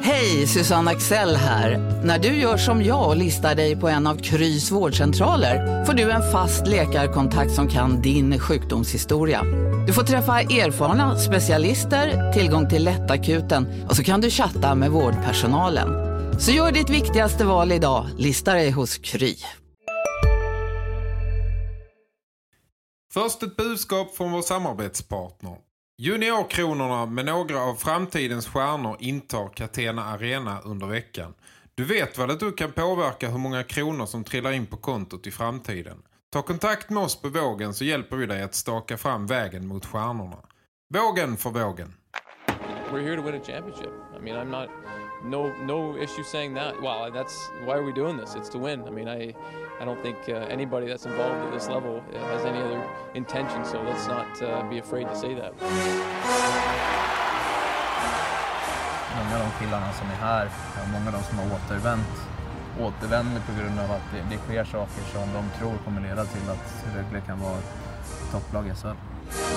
Hej, Susanne Axel här. När du gör som jag och listar dig på en av Krys vårdcentraler får du en fast läkarkontakt som kan din sjukdomshistoria. Du får träffa erfarna specialister, tillgång till lättakuten och så kan du chatta med vårdpersonalen. Så gör ditt viktigaste val idag, lista dig hos Kry. Först ett budskap från vår samarbetspartner. Juniorkronorna med några av framtidens stjärnor intar Catena Arena under veckan. Du vet väl att du kan påverka hur många kronor som trillar in på kontot i framtiden. Ta kontakt med oss på Vågen så hjälper vi dig att staka fram vägen mot stjärnorna. Vågen för Vågen. We're here to win a championship. I mean, I'm not no issue saying that. Well, that's why are we doing this? It's to win. I mean, I don't think anybody that's involved at this level has any other intention, so let's not be afraid to say that. Många av de killarna som är här, många av de som har återvänder på grund av att det sker saker som de tror kommer leda till att Rögle kan vara topplag i SHL.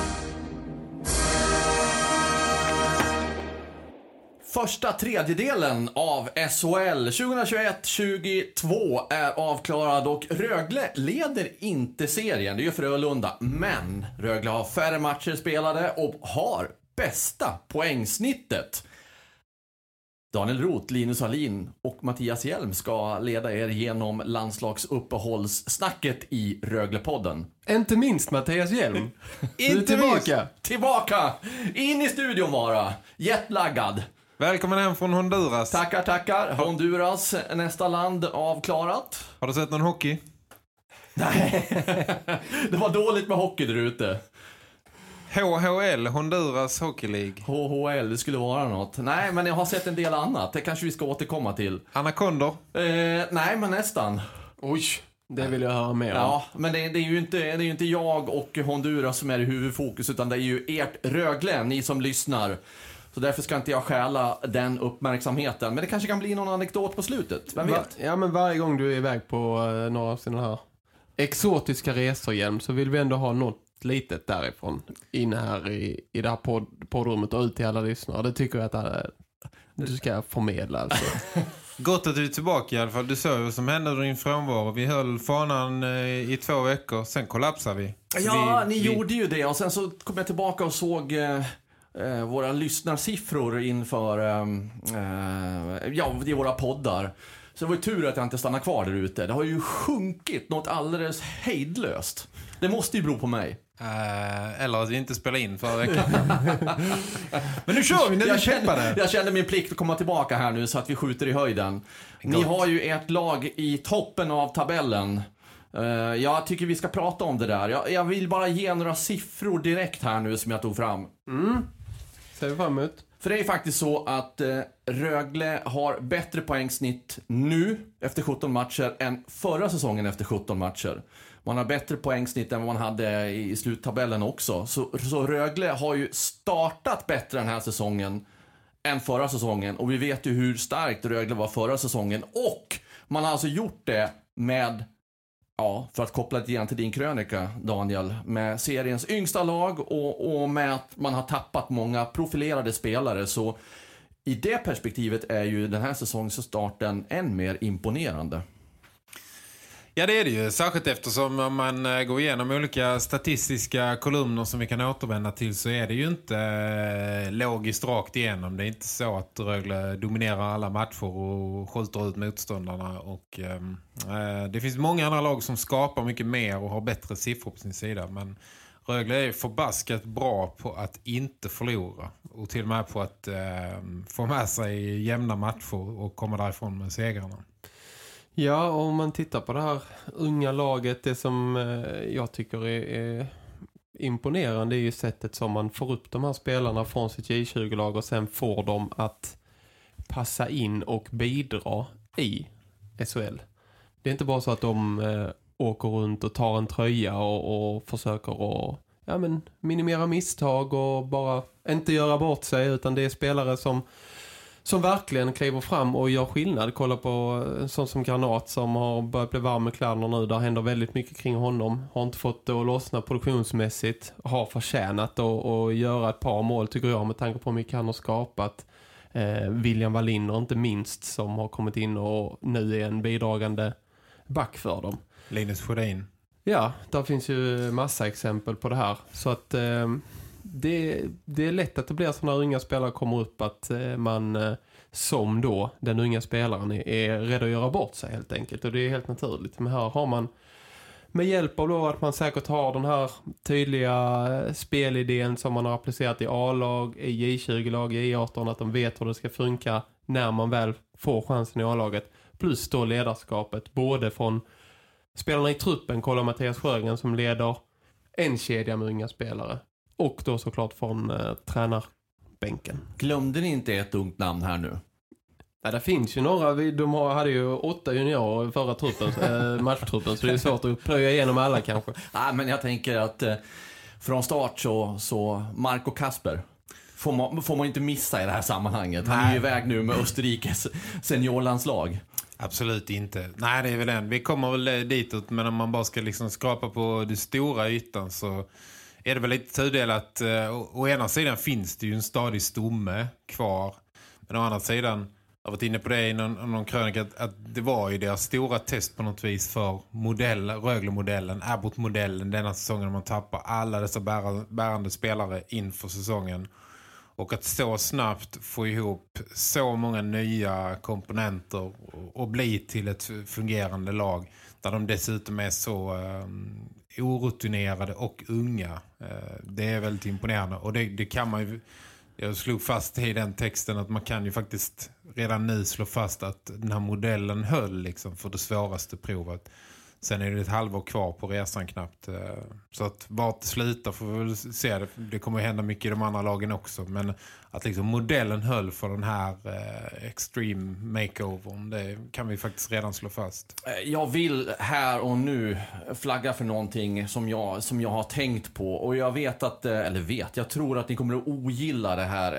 Första tredjedelen av SHL 2021-22 är avklarad och Rögle leder inte serien, det gör Frölunda. Men Rögle har färre matcher spelade och har bästa poängsnittet. Daniel Roth, Linus Hallin och Mattias Hjelm ska leda er genom landslagsuppehållssnacket i Röglepodden. Inte minst Mattias Hjelm. Tillbaka! In i studion bara. Jetlaggad. Välkommen hem från Honduras. Tackar. Honduras, nästa land avklarat. Har du sett någon hockey? Nej, det var dåligt med hockey där ute. HHL, Honduras Hockey League. HHL, det skulle vara något. Nej, men jag har sett en del annat. Det kanske vi ska återkomma till. Anacondor? Nej, men nästan. Oj, det vill jag höra mer om. Ja, men det är ju inte jag och Honduras som är i huvudfokus, utan det är ju ert Rögle, ni som lyssnar. Så därför ska inte jag stjäla den uppmärksamheten. Men det kanske kan bli någon anekdot på slutet, vem vet? Ja, men varje gång du är iväg på några av sina här exotiska resor igen, så vill vi ändå ha något litet därifrån in här i det här poddrummet och ut till alla lyssnare. Det tycker jag att du ska förmedla alltså. Gott att du är tillbaka i alla fall. Du såg vad som hände under din frånvaro. Vi höll fanan i 2 veckor, sen kollapsade vi. Ja, ni gjorde ju det och sen så kom jag tillbaka och såg våra lyssnarsiffror inför i våra poddar. Så det var ju tur att jag inte stannade kvar där ute. Det har ju sjunkit något alldeles hejdlöst. Det måste ju bero på mig. Eller att vi inte spelar in förra veckan. Men nu kör vi när vi kämpar. Jag kände min plikt att komma tillbaka här nu så att vi skjuter i höjden. Ni har ju ert lag i toppen av tabellen. Jag tycker vi ska prata om det där. Jag vill bara ge några siffror direkt här nu som jag tog fram. Ser vi fram emot. För det är ju faktiskt så att Rögle har bättre poängsnitt nu efter 17 matcher än förra säsongen efter 17 matcher. Man har bättre poängsnitt än vad man hade i sluttabellen också. Så Rögle har ju startat bättre den här säsongen än förra säsongen. Och vi vet ju hur starkt Rögle var förra säsongen. Och man har alltså gjort det med, ja, för att koppla lite grann till din krönika, Daniel, med seriens yngsta lag och med att man har tappat många profilerade spelare. Så i det perspektivet är ju den här säsongsstarten än mer imponerande. Ja, det är det ju. Särskilt eftersom om man går igenom olika statistiska kolumner som vi kan återvända till, så är det ju inte logiskt rakt igenom. Det är inte så att Rögle dominerar alla matcher och skjuter ut motståndarna. Och det finns många andra lag som skapar mycket mer och har bättre siffror på sin sida. Men Rögle är förbaskat bra på att inte förlora. Och till och med på att få med sig jämna matcher och komma därifrån med segrarna. Ja, om man tittar på det här unga laget, det som jag tycker är imponerande är ju sättet som man får upp de här spelarna från sitt J20-lag och sen får dem att passa in och bidra i SHL. Det är inte bara så att de åker runt och tar en tröja och försöker att minimera misstag och bara inte göra bort sig, utan det är spelare som verkligen kliver fram och gör skillnad. Kolla på en sån som Granat som har börjat bli varm med kläderna nu. Där händer väldigt mycket kring honom. Har inte fått det att lossna produktionsmässigt. Har förtjänat att göra ett par mål, tycker jag, med tanke på hur mycket han har skapat. William Wallinder inte minst, som har kommit in och nu är en bidragande back för dem. Linus Sjödin. Ja, där finns ju massa exempel på det här. Så att det är lätt att det blir så när unga spelare kommer upp att man som då den unga spelaren är rädd att göra bort sig helt enkelt. Och det är helt naturligt. Men här har man med hjälp av då att man säkert har den här tydliga spelidén som man har applicerat i A-lag, i J20-lag, i E18, att de vet hur det ska funka när man väl får chansen i A-laget. Plus då ledarskapet både från spelarna i truppen, kolla Mattias Sjögren som leder en kedja med unga spelare. Och då såklart från tränarbänken. Glömde ni inte ett ungt namn här nu? Ja, det finns ju några. De hade ju 8 juniorer i förra truppen, matchtruppen, så det är svårt att plöja igenom alla kanske. Nej, men jag tänker att från start så Marco Kasper får man inte missa i det här sammanhanget. Han är ju iväg nu med Österrikes seniorlandslag. Absolut inte. Nej, det är väl en. Vi kommer väl ditåt, men om man bara ska liksom skrapa på det stora ytan så är det väl lite tudelat. Å ena sidan finns det ju en stadig stomme kvar. Men å andra sidan, jag har varit inne på det i någon krönika, att det var ju deras stora test på något vis för Rögle-modellen, Abbott-modellen denna säsongen, man tappar alla dessa bärande spelare inför säsongen. Och att så snabbt få ihop så många nya komponenter och bli till ett fungerande lag där de dessutom är så orutinerade och unga. Det är väldigt imponerande. Och det kan man ju, jag slog fast i den texten att man kan ju faktiskt redan nu slå fast att den här modellen höll liksom för det svåraste provet. Sen är det ett halvår kvar på resan knappt. Så att vart det slutar får vi väl se. Det kommer att hända mycket i de andra lagen också. Men att liksom modellen höll för den här extreme makeovern, det kan vi faktiskt redan slå fast. Jag vill här och nu flagga för någonting som jag har tänkt på. Och jag vet att, jag tror att ni kommer att ogilla det här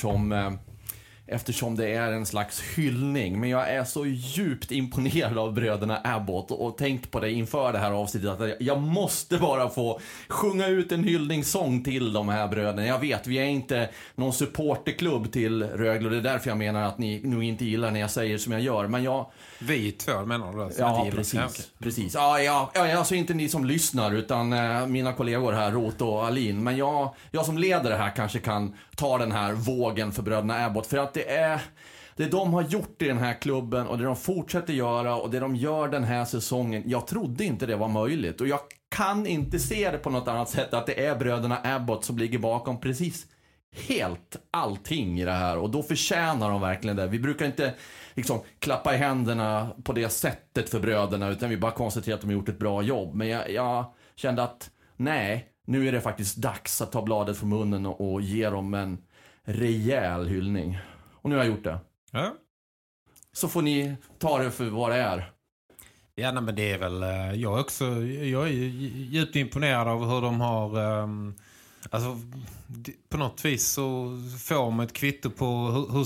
eftersom det är en slags hyllning. Men jag är så djupt imponerad av bröderna Abbott och tänkt på det inför det här avsnittet att jag måste bara få sjunga ut en hyllningssång till de här bröderna. Jag vet, vi är inte någon supporterklubb till Rögle och det är därför jag menar att ni nog inte gillar när jag säger som jag gör. Men vi två menar du? Ja, precis. Ja, alltså inte ni som lyssnar utan mina kollegor här, Rot och Alin. Men jag som leder det här kanske kan ta den här vågen för bröderna Abbott. För att det de har gjort i den här klubben och det de fortsätter göra och det de gör den här säsongen. Jag trodde inte det var möjligt. Och jag kan inte se det på något annat sätt att det är bröderna Abbott som ligger bakom precis helt allting i det här. Och då förtjänar de verkligen det. Vi brukar inte liksom klappa i händerna på det sättet för bröderna utan vi bara konstaterar att de har gjort ett bra jobb. Men jag kände att nej, nu är det faktiskt dags att ta bladet från munnen och ge dem en rejäl hyllning. Och nu har jag gjort det. Ja. Så får ni ta det för vad det är. Ja, nej, men det är väl jag är djupt imponerad av hur de har alltså på något vis så får man ett kvitto på hur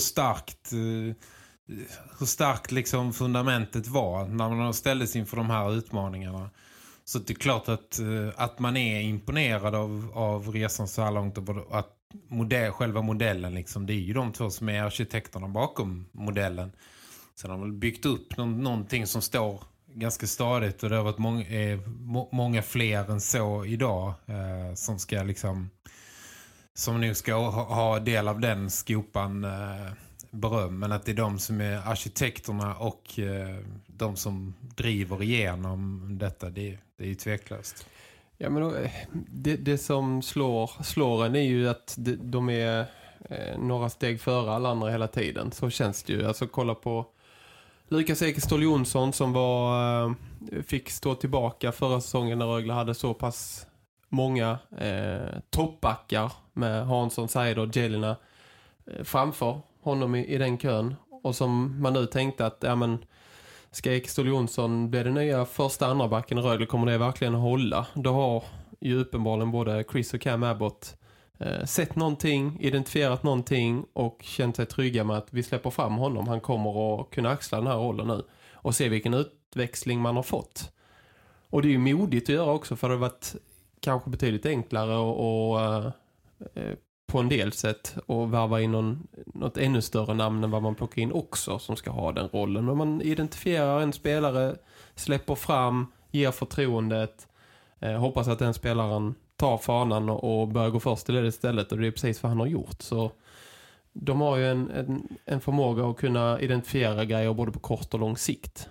starkt liksom fundamentet var när man ställdes inför de här utmaningarna. Så det är klart att man är imponerad av resan så här långt och att själva modellen liksom, det är ju de två som är arkitekterna bakom modellen. Sen har man byggt upp någonting som står ganska stadigt och det har varit många fler än så idag som ska liksom som nu ska ha del av den skopan beröm, men att det är de som är arkitekterna och de som driver igenom detta, det är ju tveklöst. Ja, men det som slår en är ju att de är några steg före alla andra hela tiden. Så känns det ju. Alltså kolla på Lukas Ekeståhl Jonsson som fick stå tillbaka förra säsongen när Rögle hade så pass många toppbackar med Hansson, Seider och Jelena framför honom i den kön. Och som man nu tänkte att ska Ekeståhl Jonsson bli den nya första andra backen i Rögle, kommer det verkligen att hålla? Då har ju uppenbarligen både Chris och Cam Abbott sett någonting, identifierat någonting och känt sig trygga med att vi släpper fram honom. Han kommer att kunna axla den här rollen nu och se vilken utväxling man har fått. Och det är ju modigt att göra också, för det har varit kanske betydligt enklare och på en del sätt och värva in något ännu större namn än vad man plockar in också som ska ha den rollen. Men man identifierar en spelare, släpper fram, ger förtroendet, hoppas att den spelaren tar fanan och börjar gå först till det istället, och det är precis vad han har gjort. Så de har ju en förmåga att kunna identifiera grejer både på kort och lång sikt.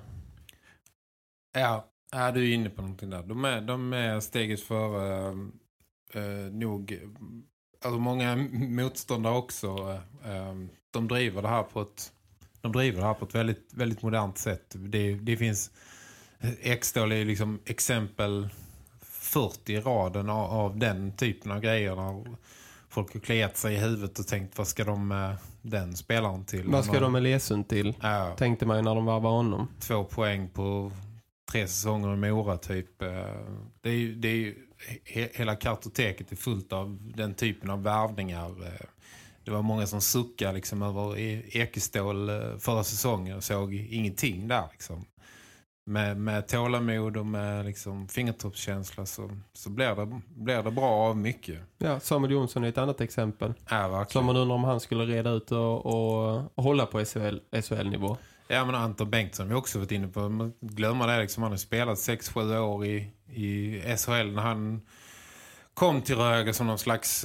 Ja, du är inne på någonting där. De är steget för nog, alltså många motståndare också. De driver det här på ett väldigt, väldigt modernt sätt. Det finns liksom exempel 40 i raden av den typen av grejer. Folk har kliat sig i huvudet och tänkt, vad ska de med den spelaren till? Vad ska de med Lesund till? Ja. Tänkte man när de varvar honom. 2 poäng på 3 säsonger i Mora typ. Det är ju hela kartoteket är fullt av den typen av värvningar. Det var många som suckade liksom över Ekestål förra säsongen och såg ingenting där liksom. Med tålamod och med liksom fingertoppskänsla så blir det bra av mycket. Ja, Samuel Jonsson är ett annat exempel. Ja, verkligen. Som man undrar om han skulle reda ut och hålla på SHL-nivå. Ja, men Anton Bengtsson har vi också varit inne på. Man glömmer det liksom. Han har spelat 6-7 år i SHL när han kom till Rögle som någon slags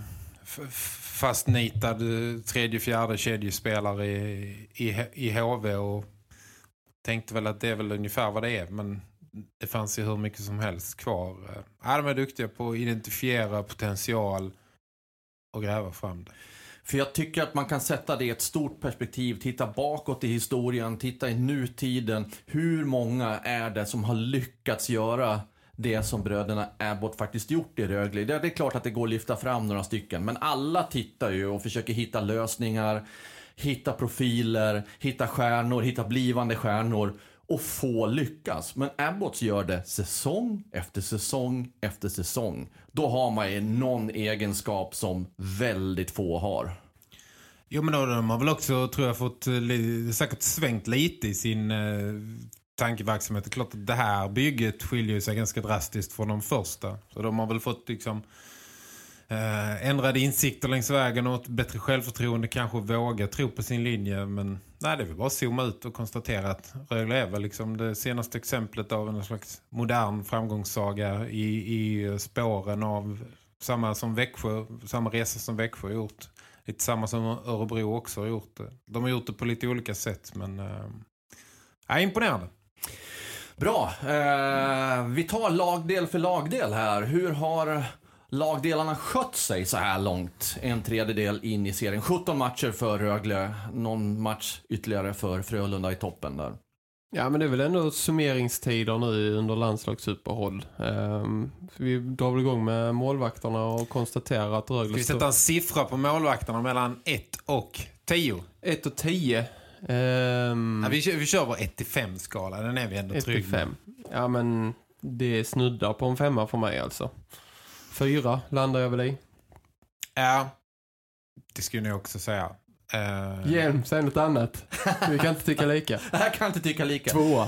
fastnitad 3-4 kedjespelare i HV, och tänkte väl att det är väl ungefär vad det är, men det fanns ju hur mycket som helst kvar. De är duktiga på att identifiera potential och gräva fram det. För jag tycker att man kan sätta det i ett stort perspektiv, titta bakåt i historien, titta i nutiden. Hur många är det som har lyckats göra det som bröderna Abbott faktiskt gjort i Rögle? Det är klart att det går att lyfta fram några stycken, men alla tittar ju och försöker hitta lösningar, hitta profiler, hitta stjärnor, hitta blivande stjärnor och få lyckas. Men Abbott gör det säsong efter säsong efter säsong. Då har man ju någon egenskap som väldigt få har. Jo, men då de har väl också, tror jag, fått säkert svängt lite i sin tankeverksamhet. Det är klart att det här bygget skiljer sig ganska drastiskt från de första. Så de har väl fått liksom ändrade insikter längs vägen och ett bättre självförtroende, kanske våga tro på sin linje. Men nej, det är väl bara att zooma ut och konstatera att Rögle är väl liksom det senaste exemplet av en slags modern framgångssaga i spåren av samma resa som Växjö har gjort. Lite samma som Örebro också har gjort. De har gjort det på lite olika sätt, men imponerande. Bra, vi tar lagdel för lagdel här. Hur har lagdelarna skött sig så här långt? 1/3 in i serien. 17 matcher för Rögle. Någon match ytterligare för Frölunda i toppen där. Ja, men det är väl ändå summeringstider nu under landslagsuppehåll. Vi drar väl igång med målvakterna och konstaterar att Rögle... Ska vi sätta en siffra på målvakterna mellan 1 och 10? 1 och 10. Vi kör vår 1-5 skala. Den är vi ändå trygg med. 1-5. Ja, men det snuddar på en 5 för mig alltså. 4 landar jag väl i. Ja. Det skulle jag också säga. Hjelm, säg något annat. Vi kan inte tycka lika. Jag kan inte tycka lika. 2.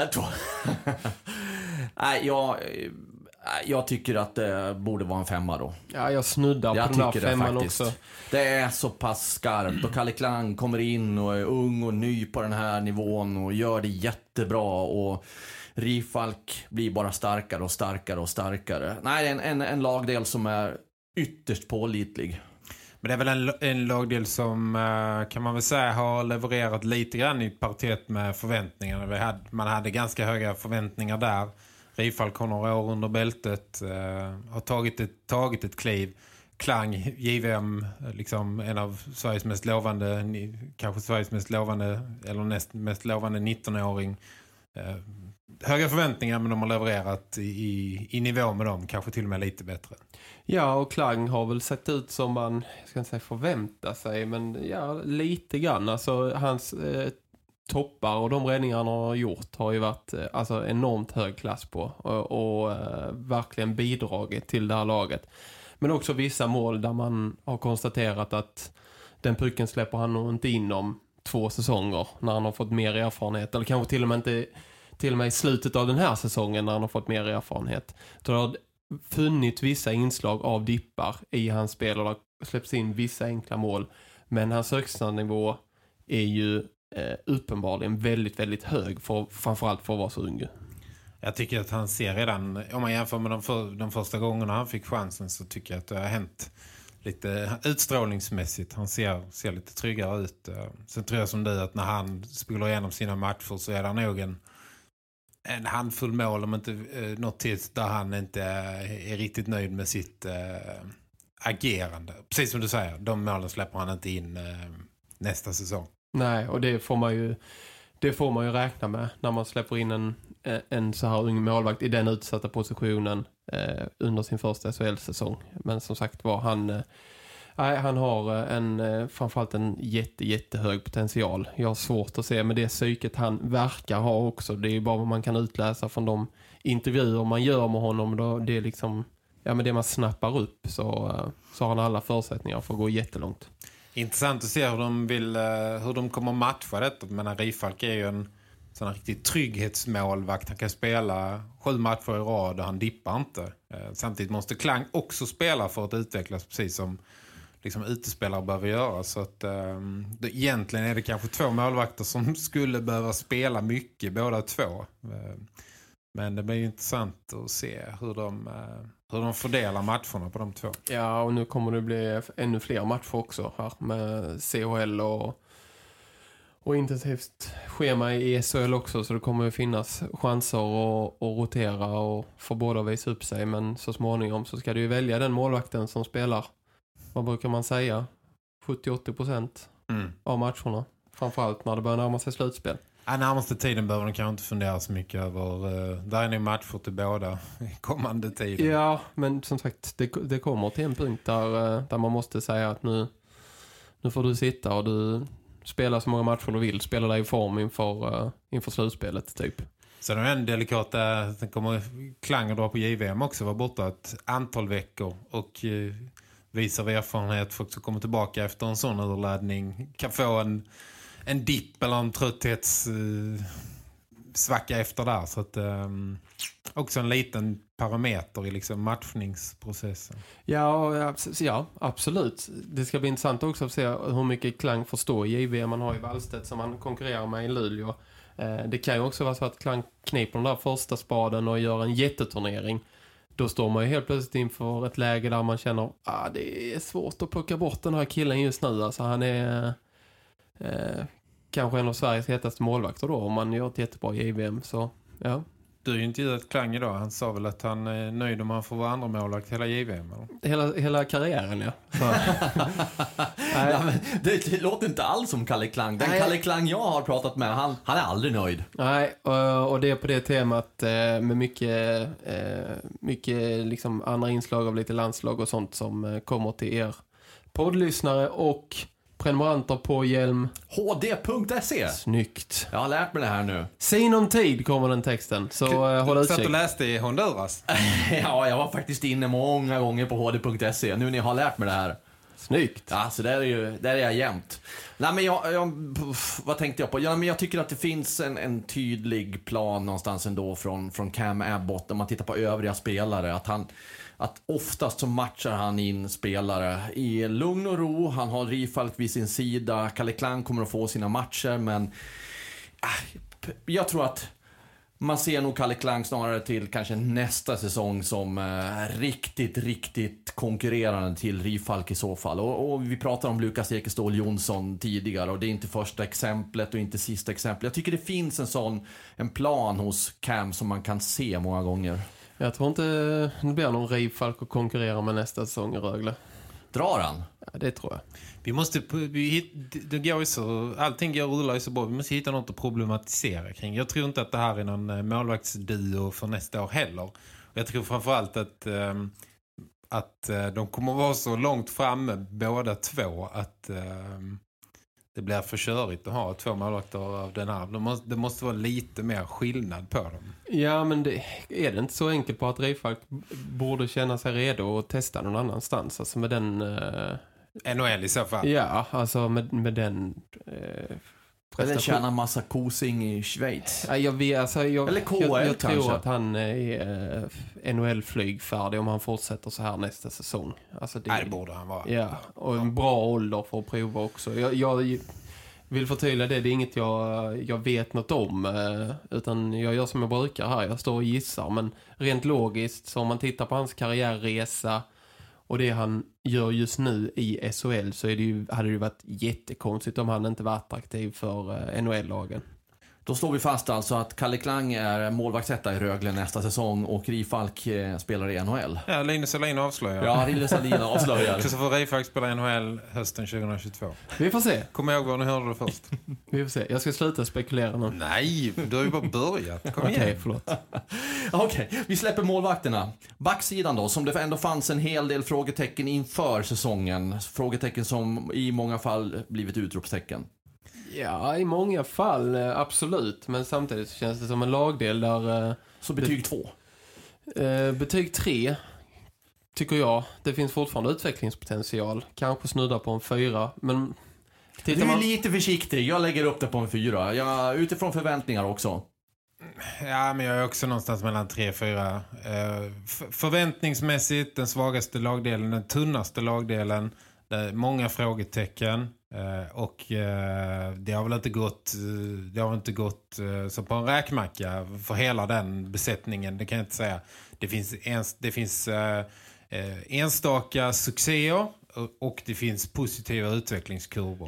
Nej, jag tycker att det borde vara en 5 då. Ja, jag snuddar på den här 5 också. Det är så pass skarpt och Kalle Klang kommer in och är ung och ny på den här nivån och gör det jättebra, och Rifalk blir bara starkare och starkare och starkare. Nej, en lagdel som är ytterst pålitlig. Men det är väl en lagdel som kan man väl säga har levererat lite grann i paritet med förväntningarna. Man hade ganska höga förväntningar där. Rifalk har några år under bältet, har tagit ett kliv. Klang, JVM, liksom en av Sveriges mest lovande, kanske Sveriges mest lovande eller näst mest lovande 19-åring. Höga förväntningar, men de har levererat i nivå med dem, kanske till och med lite bättre. Ja, och Klang har väl sett ut som man, jag ska inte säga förvänta sig, men ja, lite grann. Alltså hans toppar och de räddningar han har gjort har ju varit alltså enormt hög klass på och verkligen bidragit till det här laget. Men också vissa mål där man har konstaterat att den pucken släpper han nog inte in om 2 säsonger när han har fått mer erfarenhet, eller kanske till och med i slutet av den här säsongen när han har fått mer erfarenhet. Då har funnit vissa inslag av dippar i hans spel och det släpps in vissa enkla mål. Men hans högsta nivå är ju uppenbarligen väldigt, väldigt hög framförallt för att vara så ung. Jag tycker att han ser redan, om man jämför med de första gångerna han fick chansen, så tycker jag att det har hänt lite utstrålningsmässigt. Han ser lite tryggare ut. Sen tror jag som du att när han spelar igenom sina matcher så är det nog en handfull mål, om inte något till där han inte är riktigt nöjd med sitt agerande. Precis som du säger, de målen släpper han inte in nästa säsong. Nej, och det får man ju räkna med när man släpper in en så här ung målvakt i den utsatta positionen under sin första SHL-säsong. Men som sagt var, han har framförallt en jättehög potential. Jag har svårt att se, med det psyket han verkar ha också. Det är ju bara vad man kan utläsa från de intervjuer man gör med honom. Då det är liksom, med det man snappar upp så har han alla förutsättningar för att gå jättelångt. Intressant att se hur de kommer matcha detta. Men Rifalk är ju en sån här riktigt trygghetsmålvakt. Han kan spela 7 matcher i rad och han dippar inte. Samtidigt måste Klang också spela för att utvecklas, precis som liksom utespelare behöver göra. Så att egentligen är det kanske 2 målvakter som skulle behöva spela mycket, båda 2. Men det blir ju intressant att se hur de fördelar matcherna på de 2. Ja, och nu kommer det bli ännu fler matcher också här med CHL och intensivt schema i SHL också, så det kommer ju finnas chanser att rotera och få båda visa upp sig, men så småningom så ska du ju välja den målvakten som spelar, vad brukar man säga, 70-80% av matcherna, framförallt när det börjar närma sig slutspel. Närmaste tiden behöver de kanske inte fundera så mycket över. Där är ni matcher till båda kommande tiden. Ja, men som sagt, det kommer till en punkt där man måste säga att nu får du sitta och du spelar så många matcher du vill. Spela dig i form inför slutspelet typ. Så det är en delikat där den kommer Klang och dra på JVM också, vara borta ett antal veckor och visa av erfarenhet folk som kommer tillbaka efter en sån överladdning kan få en dipp eller en trötthetssvacka efter där. Så att också en liten parameter i liksom matchningsprocessen. Ja, absolut. Det ska bli intressant också att se hur mycket Klang får stå i JVM man har i Wallstedt som man konkurrerar med i Luleå. Det kan ju också vara så att Klang kniper den där första spaden och gör en jätteturnering. Då står man ju helt plötsligt inför ett läge där man känner det är svårt att plocka bort den här killen just nu. Alltså han är kanske en av Sveriges hetaste målvakter då om man gör ett jättebra JVM. Så ja. Du är ju inte givet Klang idag. Han sa väl att han är nöjd om han får vara andra målvakt hela JVM. Hela karriären, ja. Nej, men det låter inte alls som Kalle Klang. Den Kalle Klang jag har pratat med, han är aldrig nöjd. Nej, och det är på det temat med mycket liksom andra inslag av lite landslag och sånt som kommer till er poddlyssnare och prenumeranter på Hjälm. hd.se. Snyggt. Jag har lärt mig det här nu. Sinom tid kommer den texten. Så håll utkik. Så att du läste i Honduras? Ja, jag var faktiskt inne många gånger på hd.se. Nu när jag har lärt mig det här. Snyggt. Ja, så där är jag jämt. Nej, men vad tänkte jag på? Ja, men jag tycker att det finns en tydlig plan någonstans ändå från Cam Abbott. Om man tittar på övriga spelare. Att oftast så matchar han in spelare i lugn och ro. Han har Rifalk vid sin sida. Kalle Klang kommer att få sina matcher. Men jag tror att man ser nog Kalle Klang snarare till kanske nästa säsong som riktigt konkurrerande till Rifalk i så fall. Och vi pratar om Lukas Ekeståhl Jonsson tidigare. Och det är inte första exemplet och inte sista exemplet. Jag tycker det finns en plan hos Cam som man kan se många gånger. Jag tror inte det blir någon Rifalk att konkurrera med nästa säsong i Rögle. Drar han? Ja, det tror jag. Det går ju så, allting går rullar ju så bra. Vi måste hitta något att problematisera kring. Jag tror inte att det här är någon målvaktsduo för nästa år heller. Jag tror framförallt att de kommer vara så långt framme båda två att det blir för körigt att ha 2 målvakter av den här. Det måste vara lite mer skillnad på dem. Ja, men det är inte så enkelt på att Rifalk borde känna sig redo och testa någon annanstans. Alltså med den... NHL i så fall. Ja, alltså med den Eller tjäna massa kosing i Schweiz. Ja, Eller KL jag tror kanske. att han är NHL-flygfärdig om han fortsätter så här nästa säsong. Alltså det borde han vara. Ja, och en bra ålder för att prova också. Jag vill förtydliga det är inget jag vet något om, utan jag gör som jag brukar här. Jag står och gissar, men rent logiskt så om man tittar på hans karriärresa och det han gör just nu i SHL så hade det varit jättekonstigt om han inte var attraktiv för NHL-lagen. Då slår vi fast alltså att Kalle Klang är målvaktsetta i Rögle nästa säsong och Rifalk spelar i NHL. Ja, Linus Salin avslöjar. Ja, Linus Salin avslöjar. Så får Rifalk spela i NHL hösten 2022. Vi får se. Kom ihåg vad ni hörde det först. Vi får se. Jag ska sluta spekulera nu. Nej, du har ju bara börjat. Kom igen. Okej, förlåt. Okej, vi släpper målvakterna. Backsidan då, som det ändå fanns en hel del frågetecken inför säsongen. Frågetecken som i många fall blivit utropstecken. Ja, i många fall absolut. Men samtidigt känns det som en lagdel där... Så betyg 2? Betyg 3 tycker jag. Det finns fortfarande utvecklingspotential. Kanske snudda på en 4. Men du är lite försiktig. Jag lägger upp det på en 4. Utifrån förväntningar också. Ja, men jag är också någonstans mellan 3 och 4. Förväntningsmässigt den svagaste lagdelen, den tunnaste lagdelen. Många frågetecken. Och det har väl inte gått så på en räkmacka för hela den besättningen, det kan jag inte säga. Det finns enstaka succéer och det finns positiva utvecklingskurvor.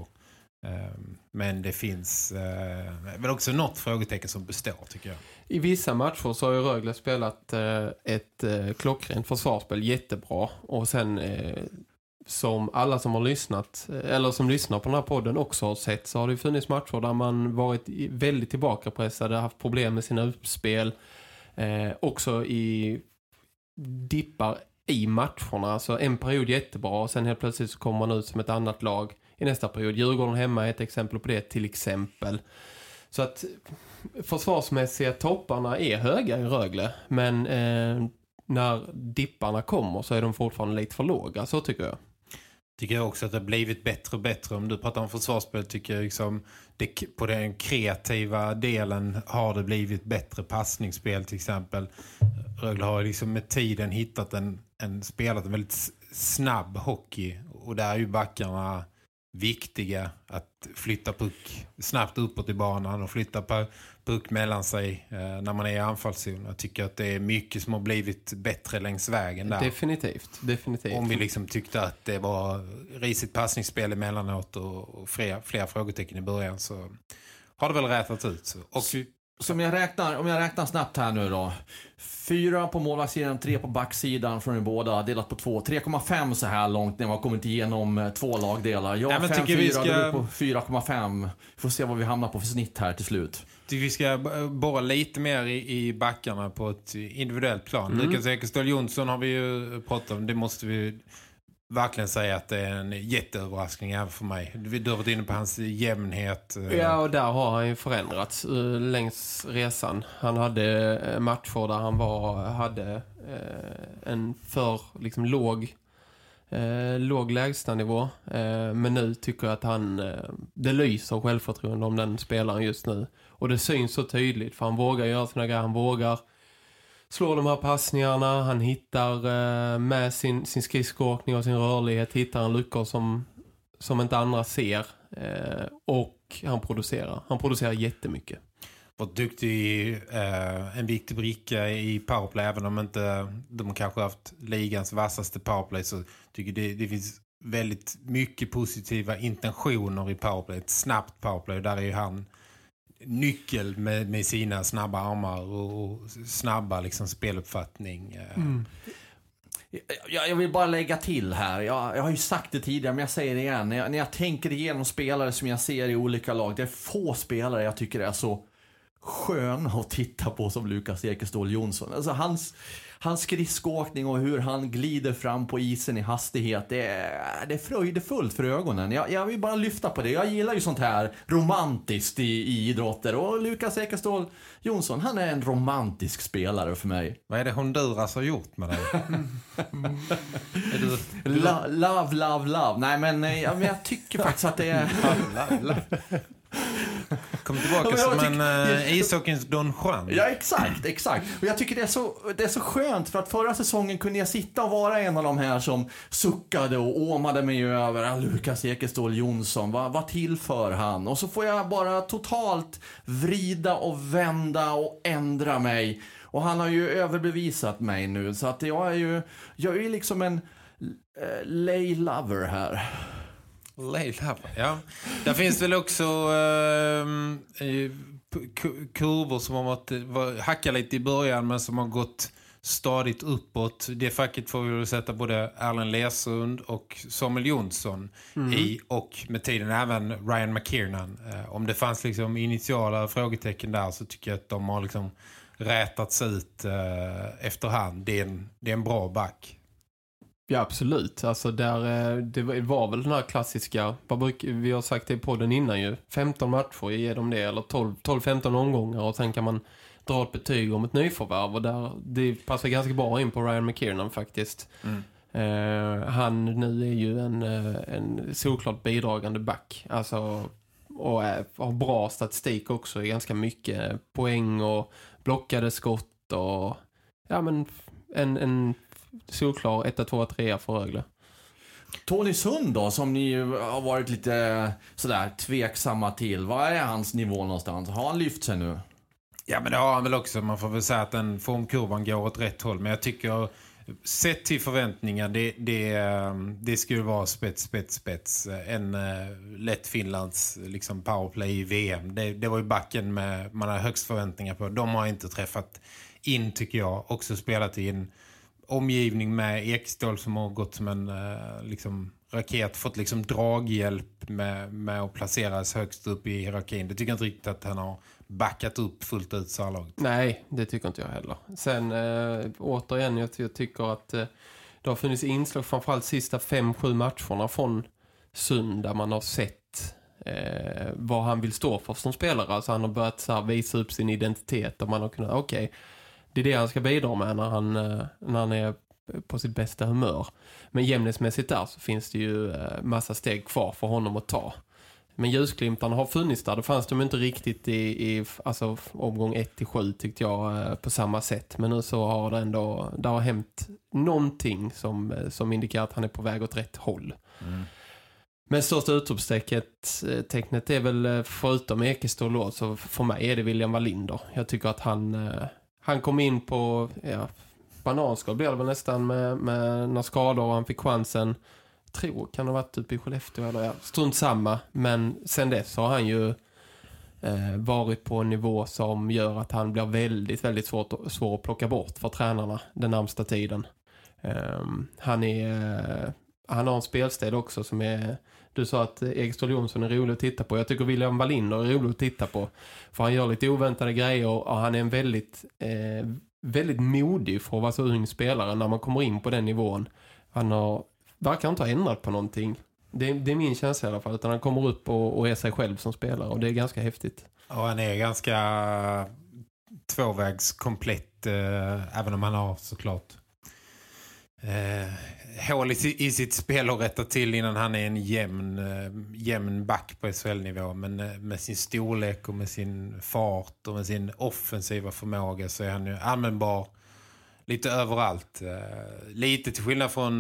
Men det finns väl också något frågetecken som består, tycker jag. I vissa matcher så har ju Rögle spelat ett klockrent försvarsspel jättebra och sen som alla som har lyssnat eller som lyssnar på den här podden också har sett, så har det funnits matcher där man varit väldigt tillbakapressade, haft problem med sina uppspel, också i dippar i matcherna. Alltså en period jättebra och sen helt plötsligt så kommer man ut som ett annat lag i nästa period. Djurgården hemma är ett exempel på det till exempel. Så att försvarsmässiga topparna är höga i Rögle, men när dipparna kommer så är de fortfarande lite för låga, så tycker jag. Tycker jag också att det har blivit bättre och bättre. Om du pratar om försvarsspel tycker jag liksom på den kreativa delen har det blivit bättre passningsspel till exempel. Rögle har liksom med tiden hittat spelat en väldigt snabb hockey och där är ju backarna viktiga att flytta puck snabbt uppåt i banan och flytta puck mellan sig när man är i anfallszon. Jag tycker att det är mycket som har blivit bättre längs vägen där. Definitivt. Om vi liksom tyckte att det var risigt passningsspel emellanåt och flera frågetecken i början, så har det väl rätat ut. Och om jag räknar snabbt här nu då. 4 på målvaktssidan, 3 på backsidan från båda, delat på 2. 3,5 så här långt när man har kommit igenom 2 lagdelar. Jag 5-4, då är på 4,5. Får se vad vi hamnar på för snitt här till slut. Vi ska borra lite mer i backarna på ett individuellt plan. Lukas Ekeståhl Jonsson har vi ju pratat om. Det måste vi verkligen säga att det är en jätteöverraskning även för mig. Du har varit inne på hans jämnhet. Ja, och där har han ju förändrats längs resan. Han hade matcher där han hade en för liksom låg lägstanivå. Men nu tycker jag att det lyser självförtroende om den spelaren just nu. Och det syns så tydligt, för han vågar göra sina grejer, han vågar slår de här passningarna, han hittar med sin skridskåkning och sin rörlighet, hittar en luckor som inte andra ser, och han producerar jättemycket. Var duktig, en viktig bricka i powerplay, även om inte de kanske haft ligans vassaste powerplay, så tycker jag det finns väldigt mycket positiva intentioner i powerplay, ett snabbt powerplay, där är ju han nyckel med sina snabba armar och snabba liksom speluppfattning. Jag vill bara lägga till här. Jag har ju sagt det tidigare, men jag säger det igen. När jag tänker igenom spelare som jag ser i olika lag, det är få spelare jag tycker är så sköna att titta på som Lukas Ekeståhl Jonsson. Alltså hans skridskåkning och hur han glider fram på isen i hastighet, det är fröjdefullt för ögonen. Jag vill bara lyfta på det. Jag gillar ju sånt här romantiskt i idrotter, och Lukas Ekeståhl Jonsson, han är en romantisk spelare för mig. Vad är det Honduras har gjort med dig? Love. Nej, men jag tycker faktiskt att det är... Kommer tillbaka som en ishockeyns Don Juan. Ja, exakt. Och jag tycker det är så skönt, för att förra säsongen kunde jag sitta och vara en av de här som suckade och åmade mig över Lukas Ekeståhl Jonsson. Vad tillför han? Och så får jag bara totalt vrida och vända och ändra mig. Och han har ju överbevisat mig nu, så att jag är ju liksom en lay lover här. Ja. Där finns väl också kurvor som har hackat lite i början, men som har gått stadigt uppåt. Det facket får vi sätta både Erland Lersund och Samuel Jonsson i, och med tiden även Ryan McKiernan. Om det fanns liksom initiala frågetecken där, så tycker jag att de har liksom rätats ut efterhand. Det är en bra back. Ja, absolut. Alltså det var väl den här klassiska, vi har sagt det i podden innan ju, 15 matcher ger de det, eller 12-15 omgångar, och sen kan man dra ett betyg om ett nyförvärv, och det passar ganska bra in på Ryan McKiernan faktiskt. Han nu är ju en solklart bidragande back, alltså, och har bra statistik också, ganska mycket poäng och blockade skott, och ja, men en solklar 1-2-3 för Rögle. Tony Sund då, som ni har varit lite sådär tveksamma till. Vad är hans nivå någonstans? Har han lyft sig nu? Ja, men det har han väl också. Man får väl säga att den formkurvan går åt rätt håll. Men jag tycker, sett till förväntningar, det skulle vara spets. En lätt Finlands liksom powerplay i VM. Det var ju backen man har högst förväntningar på. De har inte träffat in, tycker jag. Också spelat i en omgivning med Ekståhl som har gått som en liksom raket, fått liksom draghjälp med att placeras högst upp i hierarkin. Det tycker jag inte riktigt att han har backat upp fullt ut så här långt. Nej, det tycker inte jag heller. Sen återigen, jag tycker att det har funnits inslag framförallt sista 5-7 matcherna från Sund, där man har sett vad han vill stå för som spelare. Alltså han har börjat så här visa upp sin identitet, och man har kunnat, okej, det är det han ska bidra med när han är på sitt bästa humör. Men jämnesmässigt där så finns det ju massa steg kvar för honom att ta. Men ljusglimtarna har funnits där. Det fanns de inte riktigt i alltså omgång 1-7 tyckte jag på samma sätt. Men nu så har det har hänt någonting som indikerar att han är på väg åt rätt håll. Men största utropstecknet är väl, förutom Ekeståhl då, så för mig är det William Wallinder. Jag tycker att han kom in på bananskal blev det väl nästan med några skador, och han fick chansen. Tror kan ha varit typ i Skellefteå eller strunt samma. Men sen dess har han ju varit på en nivå som gör att han blir väldigt, väldigt svår att plocka bort för tränarna den närmsta tiden. Han har en spelstil också som är... Du sa att Ekståhl Jonsson är rolig att titta på. Jag tycker William Wallinder är rolig att titta på. För han gör lite oväntade grejer, och han är en väldigt modig för att vara så ung spelare när man kommer in på den nivån. Han verkar inte ha ändrat på någonting. Det är min känsla i alla fall. Utan han kommer upp och är sig själv som spelare, och det är ganska häftigt. Och han är ganska tvåvägskomplett, även om han har såklart hål i sitt spel och rätta till innan han är en jämn back på SHL-nivå. Men med sin storlek och med sin fart och med sin offensiva förmåga så är han ju användbar lite överallt. Lite till skillnad från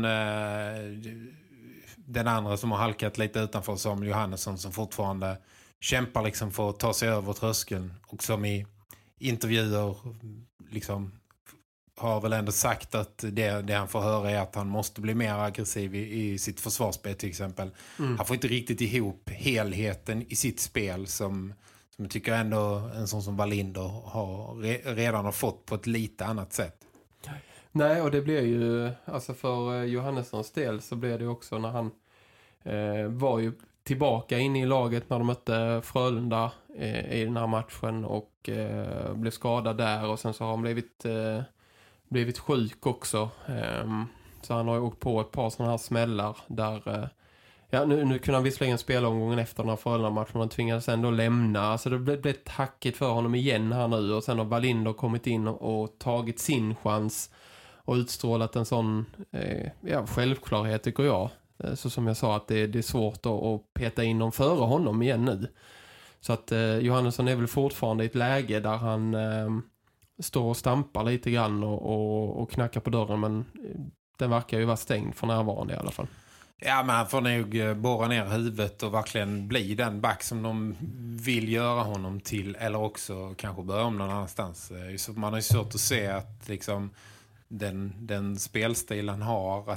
den andra som har halkat lite utanför, som Johannesson, som fortfarande kämpar liksom för att ta sig över tröskeln, och som i intervjuer liksom har väl ändå sagt att det han får höra är att han måste bli mer aggressiv i sitt försvarsspel till exempel. Han får inte riktigt ihop helheten i sitt spel som jag tycker ändå en sån som Wallinder redan har fått på ett lite annat sätt. Nej, och det blir ju, alltså för Johannessons del så blev det också när han var ju tillbaka in i laget när de mötte Frölunda i den här matchen, och blev skadad där, och sen så har han blivit sjuk också. Så han har ju åkt på ett par sådana här smällar där... nu kunde han visserligen spela omgången efter den här Frölunda-matchen, men tvingades ändå lämna. Alltså det blev tackigt för honom igen här nu, och sen har Wallinder kommit in och tagit sin chans och utstrålat en sån självklarhet tycker jag. Så som jag sa, att det är svårt att peta in dem före honom igen nu. Så att Johannesson är väl fortfarande i ett läge där han står och stampar lite grann och knackar på dörren, men den verkar ju vara stängd för närvarande i alla fall. Ja, men han får nog borra ner huvudet och verkligen bli den back som de vill göra honom till, eller också kanske börja om någon annanstans. Man har ju svårt att se att liksom den spelstil han har,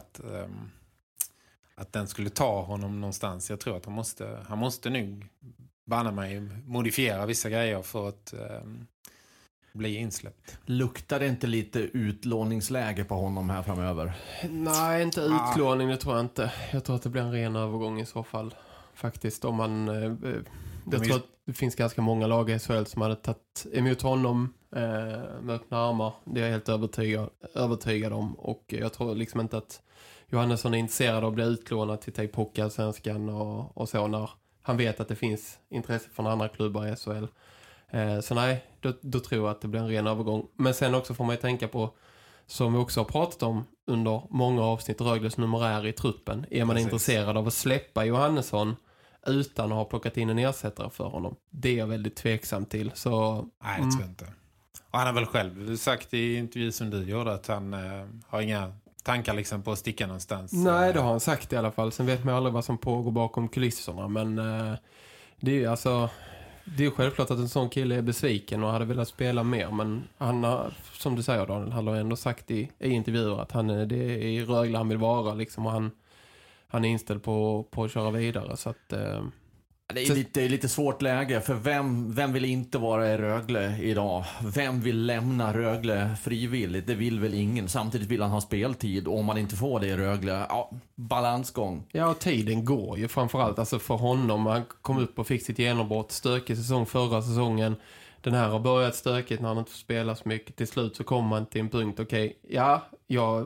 att den skulle ta honom någonstans. Jag tror att han måste nog banna mig modifiera vissa grejer för att bli insläppt. Luktar det inte lite utlåningsläge på honom här framöver? Nej, inte utlåning, det tror jag inte. Jag tror att det blir en ren övergång i så fall. Faktiskt, om man... jag tror att det finns ganska många lag i SHL som hade tagit emot honom med öppna armar. Det är jag helt övertygad om. Och jag tror liksom inte att Johannesson är intresserad av att bli utlånad till Tape Hockey, Svenskan och så, när han vet att det finns intresse från andra klubbar i SHL. Så nej, då tror jag att det blir en ren övergång. Men sen också får man ju tänka på, som vi också har pratat om under många avsnitt, Rögles numerär i truppen. Är man intresserad av att släppa Johannesson utan att ha plockat in en ersättare för honom? Det är jag väldigt tveksam till. Så, nej, det tror jag inte. Och han har väl själv sagt i intervju som du gjorde att han har inga tankar liksom på att sticka någonstans. Nej, det har han sagt i alla fall. Sen vet man aldrig vad som pågår bakom kulisserna. Men det är ju alltså... Det är självklart att en sån kille är besviken och hade velat spela mer. Men han har, som du säger Daniel, han har ändå sagt i intervjuer att det är i Rögle han vill vara. Liksom, och han är inställd på att köra vidare. Så att, det är lite svårt läge. För vem vill inte vara i Rögle idag? Vem vill lämna Rögle frivilligt? Det vill väl ingen. Samtidigt vill han ha speltid. Och om man inte får det i Rögle, balansgång. Ja, och tiden går ju framförallt. Alltså för honom, han kom upp och fick sitt genombrott. Stökig säsong förra säsongen. Den här har börjat stökigt när han inte får spela så mycket. Till slut så kommer man till en punkt. Okej, jag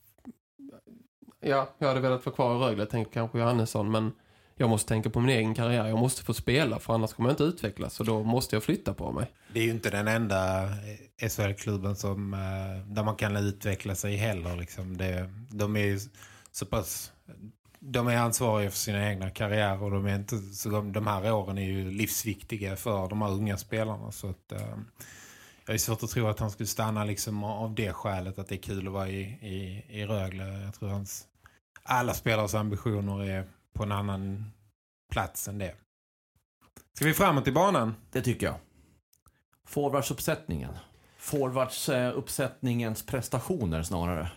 hade velat vara kvar i Rögle, tänkte kanske Johannesson, men jag måste tänka på min egen karriär. Jag måste få spela, för annars kommer jag inte utvecklas. Så då måste jag flytta på mig. Det är ju inte den enda SHL-klubben som där man kan utveckla sig heller. Liksom. De är ju så pass... De är ansvariga för sina egna karriärer, och de är inte, så de här åren är ju livsviktiga för de här unga spelarna. Så att, jag är svårt att tro att han skulle stanna liksom av det skälet att det är kul att vara i Rögle. Jag tror alla spelares ambitioner är på en annan plats än det. Ska vi framåt i banan? Det tycker jag. Forwardsuppsättningen. Forwardsuppsättningens prestationer snarare.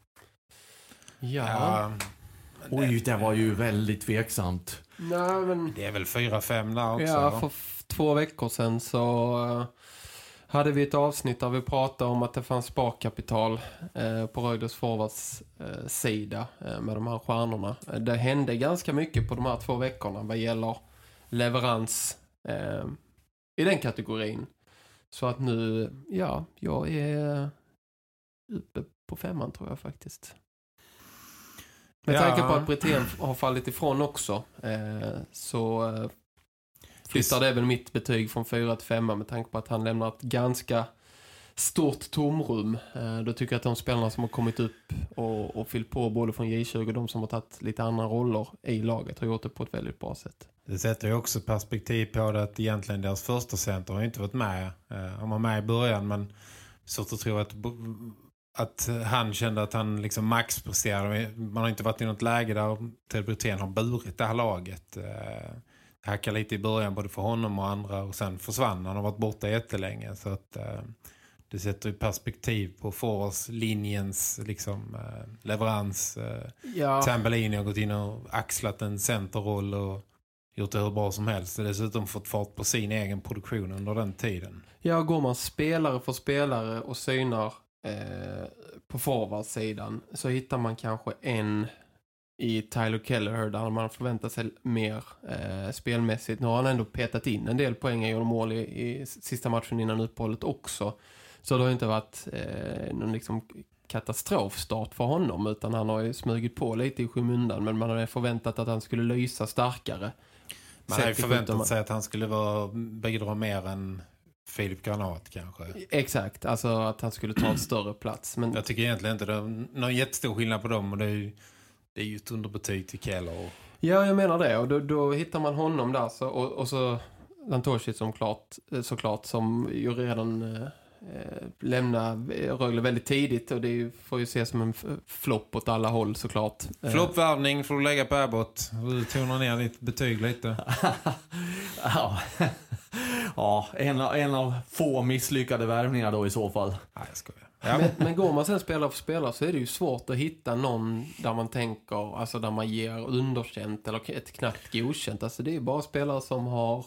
Ja. Oj, det var ju väldigt tveksamt. Nej, men... Det är väl 4-5 där också. Ja, för 2 veckor sedan så hade vi ett avsnitt där vi pratade om att det fanns sparkapital på Rögles forwards sida med de här stjärnorna. Det hände ganska mycket på de här 2 veckorna vad gäller leverans i den kategorin. Så att nu, jag är uppe på 5 tror jag faktiskt. Med tanke på att Brithén har fallit ifrån också så flyttar det väl mitt betyg från 4 till 5 med tanke på att han lämnar ett ganska stort tomrum. Då tycker jag att de spelarna som har kommit upp och fyllt på både från J20 och de som har tagit lite andra roller i laget har gjort det på ett väldigt bra sätt. Det sätter ju också perspektiv på det att egentligen deras första center har inte varit med. Han var med i början, men så att jag tror att han kände att han liksom maxpresterade. Man har inte varit i något läge där Ted Brithén har burit det här laget. Det hackade lite i början både för honom och andra, och sen försvann. Han har varit borta jättelänge, så att det sätter i perspektiv på forwardslinjens liksom, leverans. Tambellini har gått in och axlat en centerroll och gjort det hur bra som helst. Och dessutom fått fart på sin egen produktion under den tiden. Ja, går man spelare för spelare och synar på forwardsidan så hittar man kanske en i Tyler Kelleher där man förväntar sig mer spelmässigt. Nu har han ändå petat in en del poäng i mål i sista matchen innan uppehållet också. Så det har inte varit någon liksom katastrofstart för honom, utan han har ju smugit på lite i skymundan, men man har förväntat att han skulle lysa starkare. Man har ju förväntat sig att han skulle bidra mer än Filip Granat kanske. Exakt, alltså att han skulle ta en större plats. Men... Jag tycker egentligen inte det är någon jättestor skillnad på dem, och det är ju ett underbetyg till Keller. Ja, jag menar det. Och då hittar man honom där. Och så Lantosic såklart som ju redan lämnar Rögle väldigt tidigt, och det får ju ses som en flopp åt alla håll såklart. Floppvärvning får du lägga på Abbott. Du tonar ner ditt betyg lite. Ja, en av få misslyckade värvningar då i så fall. Nej, jag skojar. Men går man sen spelare för spelare så är det ju svårt att hitta någon där man tänker, alltså där man ger underkänt eller ett knappt godkänt. Alltså det är bara spelare som har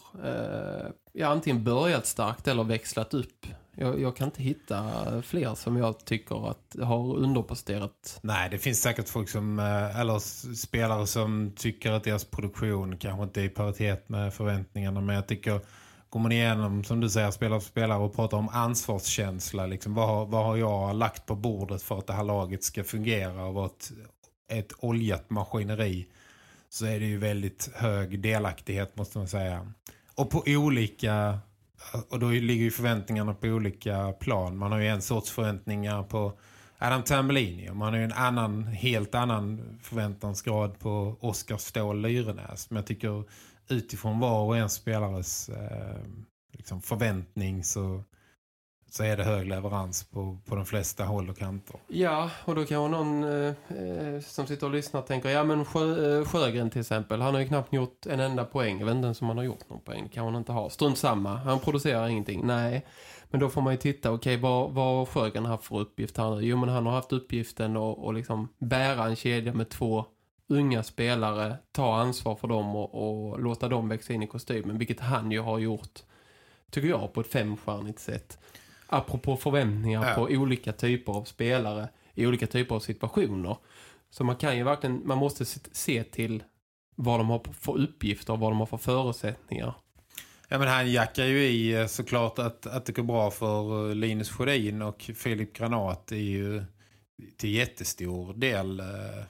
antingen börjat starkt eller växlat upp. Jag kan inte hitta fler som jag tycker att har underpresterat. Nej, det finns säkert folk som, eller spelare som tycker att deras produktion kanske inte är i paritet med förväntningarna, men jag tycker, går man igenom, som du säger, spelare för spelare och pratar om ansvarskänsla, liksom, vad har jag lagt på bordet för att det här laget ska fungera och vara ett oljat maskineri, så är det ju väldigt hög delaktighet, måste man säga. Och på olika, och då ligger ju förväntningarna på olika plan. Man har ju en sorts förväntningar på Adam Tambellini, och man har ju en helt annan förväntansgrad på Oskar Ståhl Lyrenäs. Men jag tycker utifrån var och en spelares liksom förväntning så är det hög leverans på de flesta håll och kanter. Ja, och då kan någon som sitter och lyssnar tänker, ja men Sjögren till exempel, han har ju knappt gjort en enda poäng. Jag vet inte ens om han har gjort någon poäng, kan han inte ha. Strunt samma, han producerar ingenting. Nej, men då får man ju titta, okej, vad Sjögren har för uppgift här nu? Jo, men han har haft uppgiften att liksom bära en kedja med 2 unga spelare, ta ansvar för dem och låta dem växa in i kostymen, vilket han ju har gjort, tycker jag, på ett 5-stjärnigt sätt. Apropå förväntningar på olika typer av spelare i olika typer av situationer. Så man kan ju verkligen, man måste se till vad de har för uppgifter och vad de har för förutsättningar. Ja, men han jackar ju i såklart att det går bra för Linus Sjödin, och Filip Granat är ju till jättestor del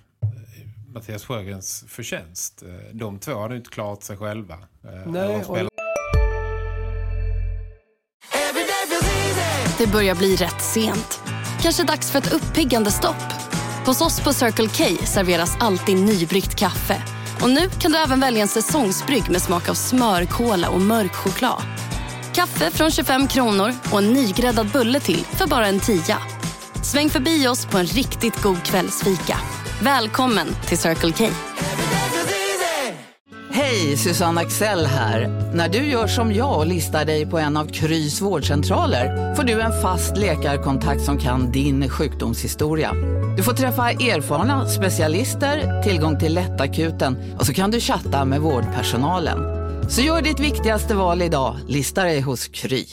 Mattias Sjögrens förtjänst. De två har inte klarat sig själva. Nej, Det börjar bli rätt sent. Kanske dags för ett uppiggande stopp. Hos oss på Circle K serveras alltid nybryggt kaffe. Och nu kan du även välja en säsongsbrygg med smak av smör, kola och mörk choklad. Kaffe från 25 kronor och en nygräddad bulle till för bara en 10. Sväng förbi oss på en riktigt god kvällsfika. Välkommen till Circle K. Hej, Susanne Axel här. När du gör som jag och listar dig på en av Krys vårdcentraler får du en fast läkarkontakt som kan din sjukdomshistoria. Du får träffa erfarna specialister, tillgång till lättakuten och så kan du chatta med vårdpersonalen. Så gör ditt viktigaste val idag, lista dig hos Kry.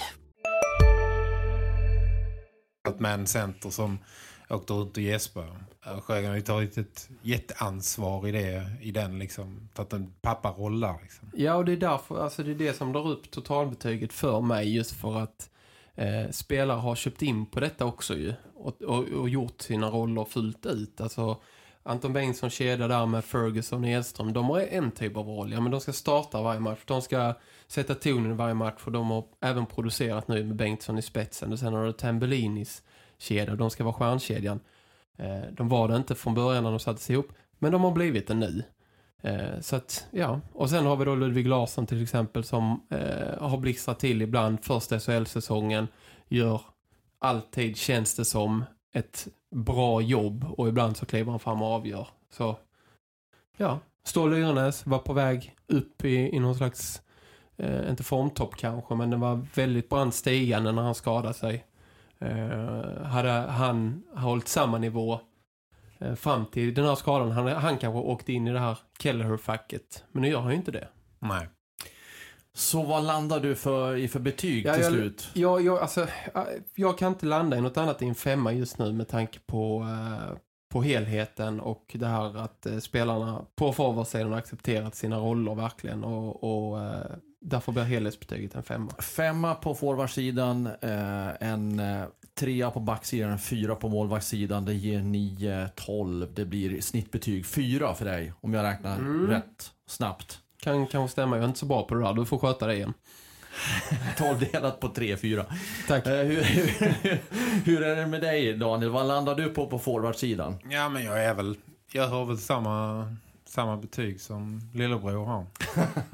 Med en center som åkte runt och gäspade. Sjögren har ju tagit ett jätteansvar i den liksom, tagit en papparollar liksom. Ja, och det är därför, alltså det är det som drar upp totalbetyget för mig, just för att spelare har köpt in på detta också ju, och gjort sina roller fullt ut. Alltså Anton Bengtsson kedjar där med Ferguson och Edström, de har en typ av roll, ja, men de ska starta varje match, de ska sätta tonen i varje match, och de har även producerat nu med Bengtsson i spetsen, och sen har det Tambellinis kedja, de ska vara stjärnkedjan. De var det inte från början när de sattes ihop, men de har blivit det nu. Så att, ja. Och sen har vi då Ludvig Larsson till exempel, som har blixtrat till ibland. Första SHL-säsongen gör alltid, känns det som, ett bra jobb, och ibland så kliver han fram och avgör. Så ja, Ståhl Lyrenäs var på väg upp i någon slags, inte formtopp kanske, men det var väldigt brant stigande när han skadade sig. Hade han hållit samma nivå fram till den här skadan, han kanske åkte in i det här Kelleher-facket, men nu gör han ju inte det. Nej. Så vad landar du för betyg till slut? Jag kan inte landa i något annat än 5 just nu, med tanke på helheten och det här att spelarna på forwardsidan har accepterat sina roller verkligen, och därför blir helhetsbetyget en 5. 5 på forwardsidan, en 3 på backsidan, en 4 på målvaktssidan. Det ger 9-12. Det blir snittbetyg 4 för dig, om jag räknar rätt snabbt. Kan stämma, jag är inte så bra på det där. Du får sköta det igen. 12 delat på 3-4. Tack. Hur är det med dig, Daniel? Vad landar du på forwardsidan? Ja, men jag har väl samma betyg som lillebror har.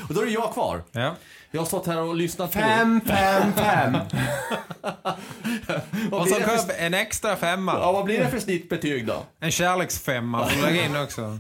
Och då är det jag kvar. Ja. Jag har stått här och lyssnat på... 5. Och så en extra 5. Ja, vad blir det för snittbetyg då? En kärleksfemma får lägga in också.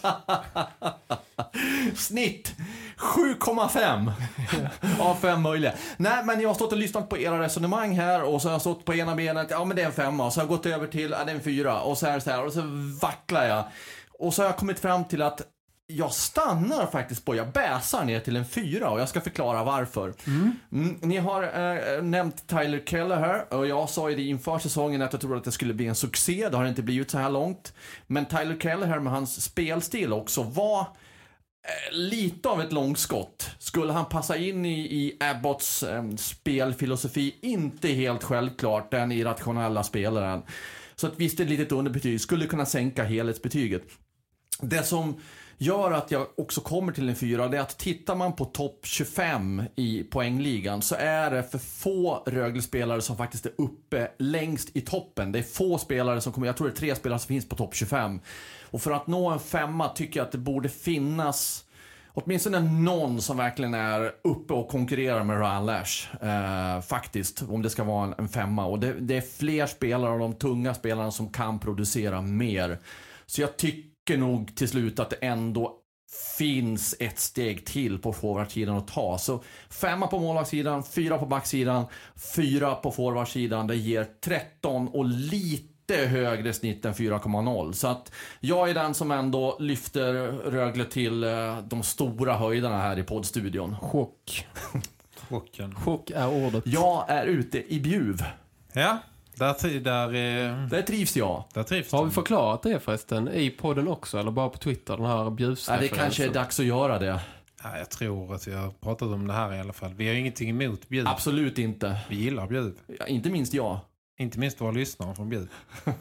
Snitt 7,5 av 5 möjliga. Nej, men jag har stått och lyssnat på era resonemang här och så har jag stått på ena benet, ja men det är en 5, och så har jag gått över till, ja det är en 4, och så här och så vacklar jag. Och så har jag kommit fram till att jag stannar faktiskt på, jag bäsar ner till en 4, och jag ska förklara varför. Ni har nämnt Tyler Kelleher, och jag sa ju det inför säsongen att jag trodde att det skulle bli en succé. Det har inte blivit så här långt. Men Tyler Kelleher med hans spelstil också var lite av ett långskott. Skulle han passa in i Abbotts spelfilosofi? Inte helt självklart, den irrationella spelaren. Så att visst är ett litet underbetyg, skulle kunna sänka helhetsbetyget. Det som gör att jag också kommer till en 4, det är att tittar man på topp 25 i poängligan så är det för få Rögle-spelare som faktiskt är uppe längst i toppen. Det är få spelare som kommer, jag tror det är 3 spelare som finns på topp 25. Och för att nå en 5 tycker jag att det borde finnas åtminstone någon som verkligen är uppe och konkurrerar med Ryan Lash. Faktiskt, om det ska vara en 5. Och det är fler spelare av de tunga spelarna som kan producera mer. Så jag tycker nog till slut att det ändå finns ett steg till på forwardsidan att ta. Så 5 på målvaktssidan, 4 på backsidan, 4 på forwardsidan. Det ger 13 och lite högre snitt än 4,0. Så att jag är den som ändå lyfter Rögle till de stora höjderna här i poddstudion. Chock. Chocken. Chock är ordet. Jag är ute i Bjuv. Ja, där trivs jag. Där trivs Har vi förklarat det förresten i podden också, eller bara på Twitter, den här bjusreferensen? Det kanske är dags att göra det. Ja, jag tror att jag har pratat om det här i alla fall. Vi har ingenting emot Bjuv. Absolut inte. Vi gillar Bjuv. Ja, inte minst jag. Inte minst våra lyssnare från Bjuv.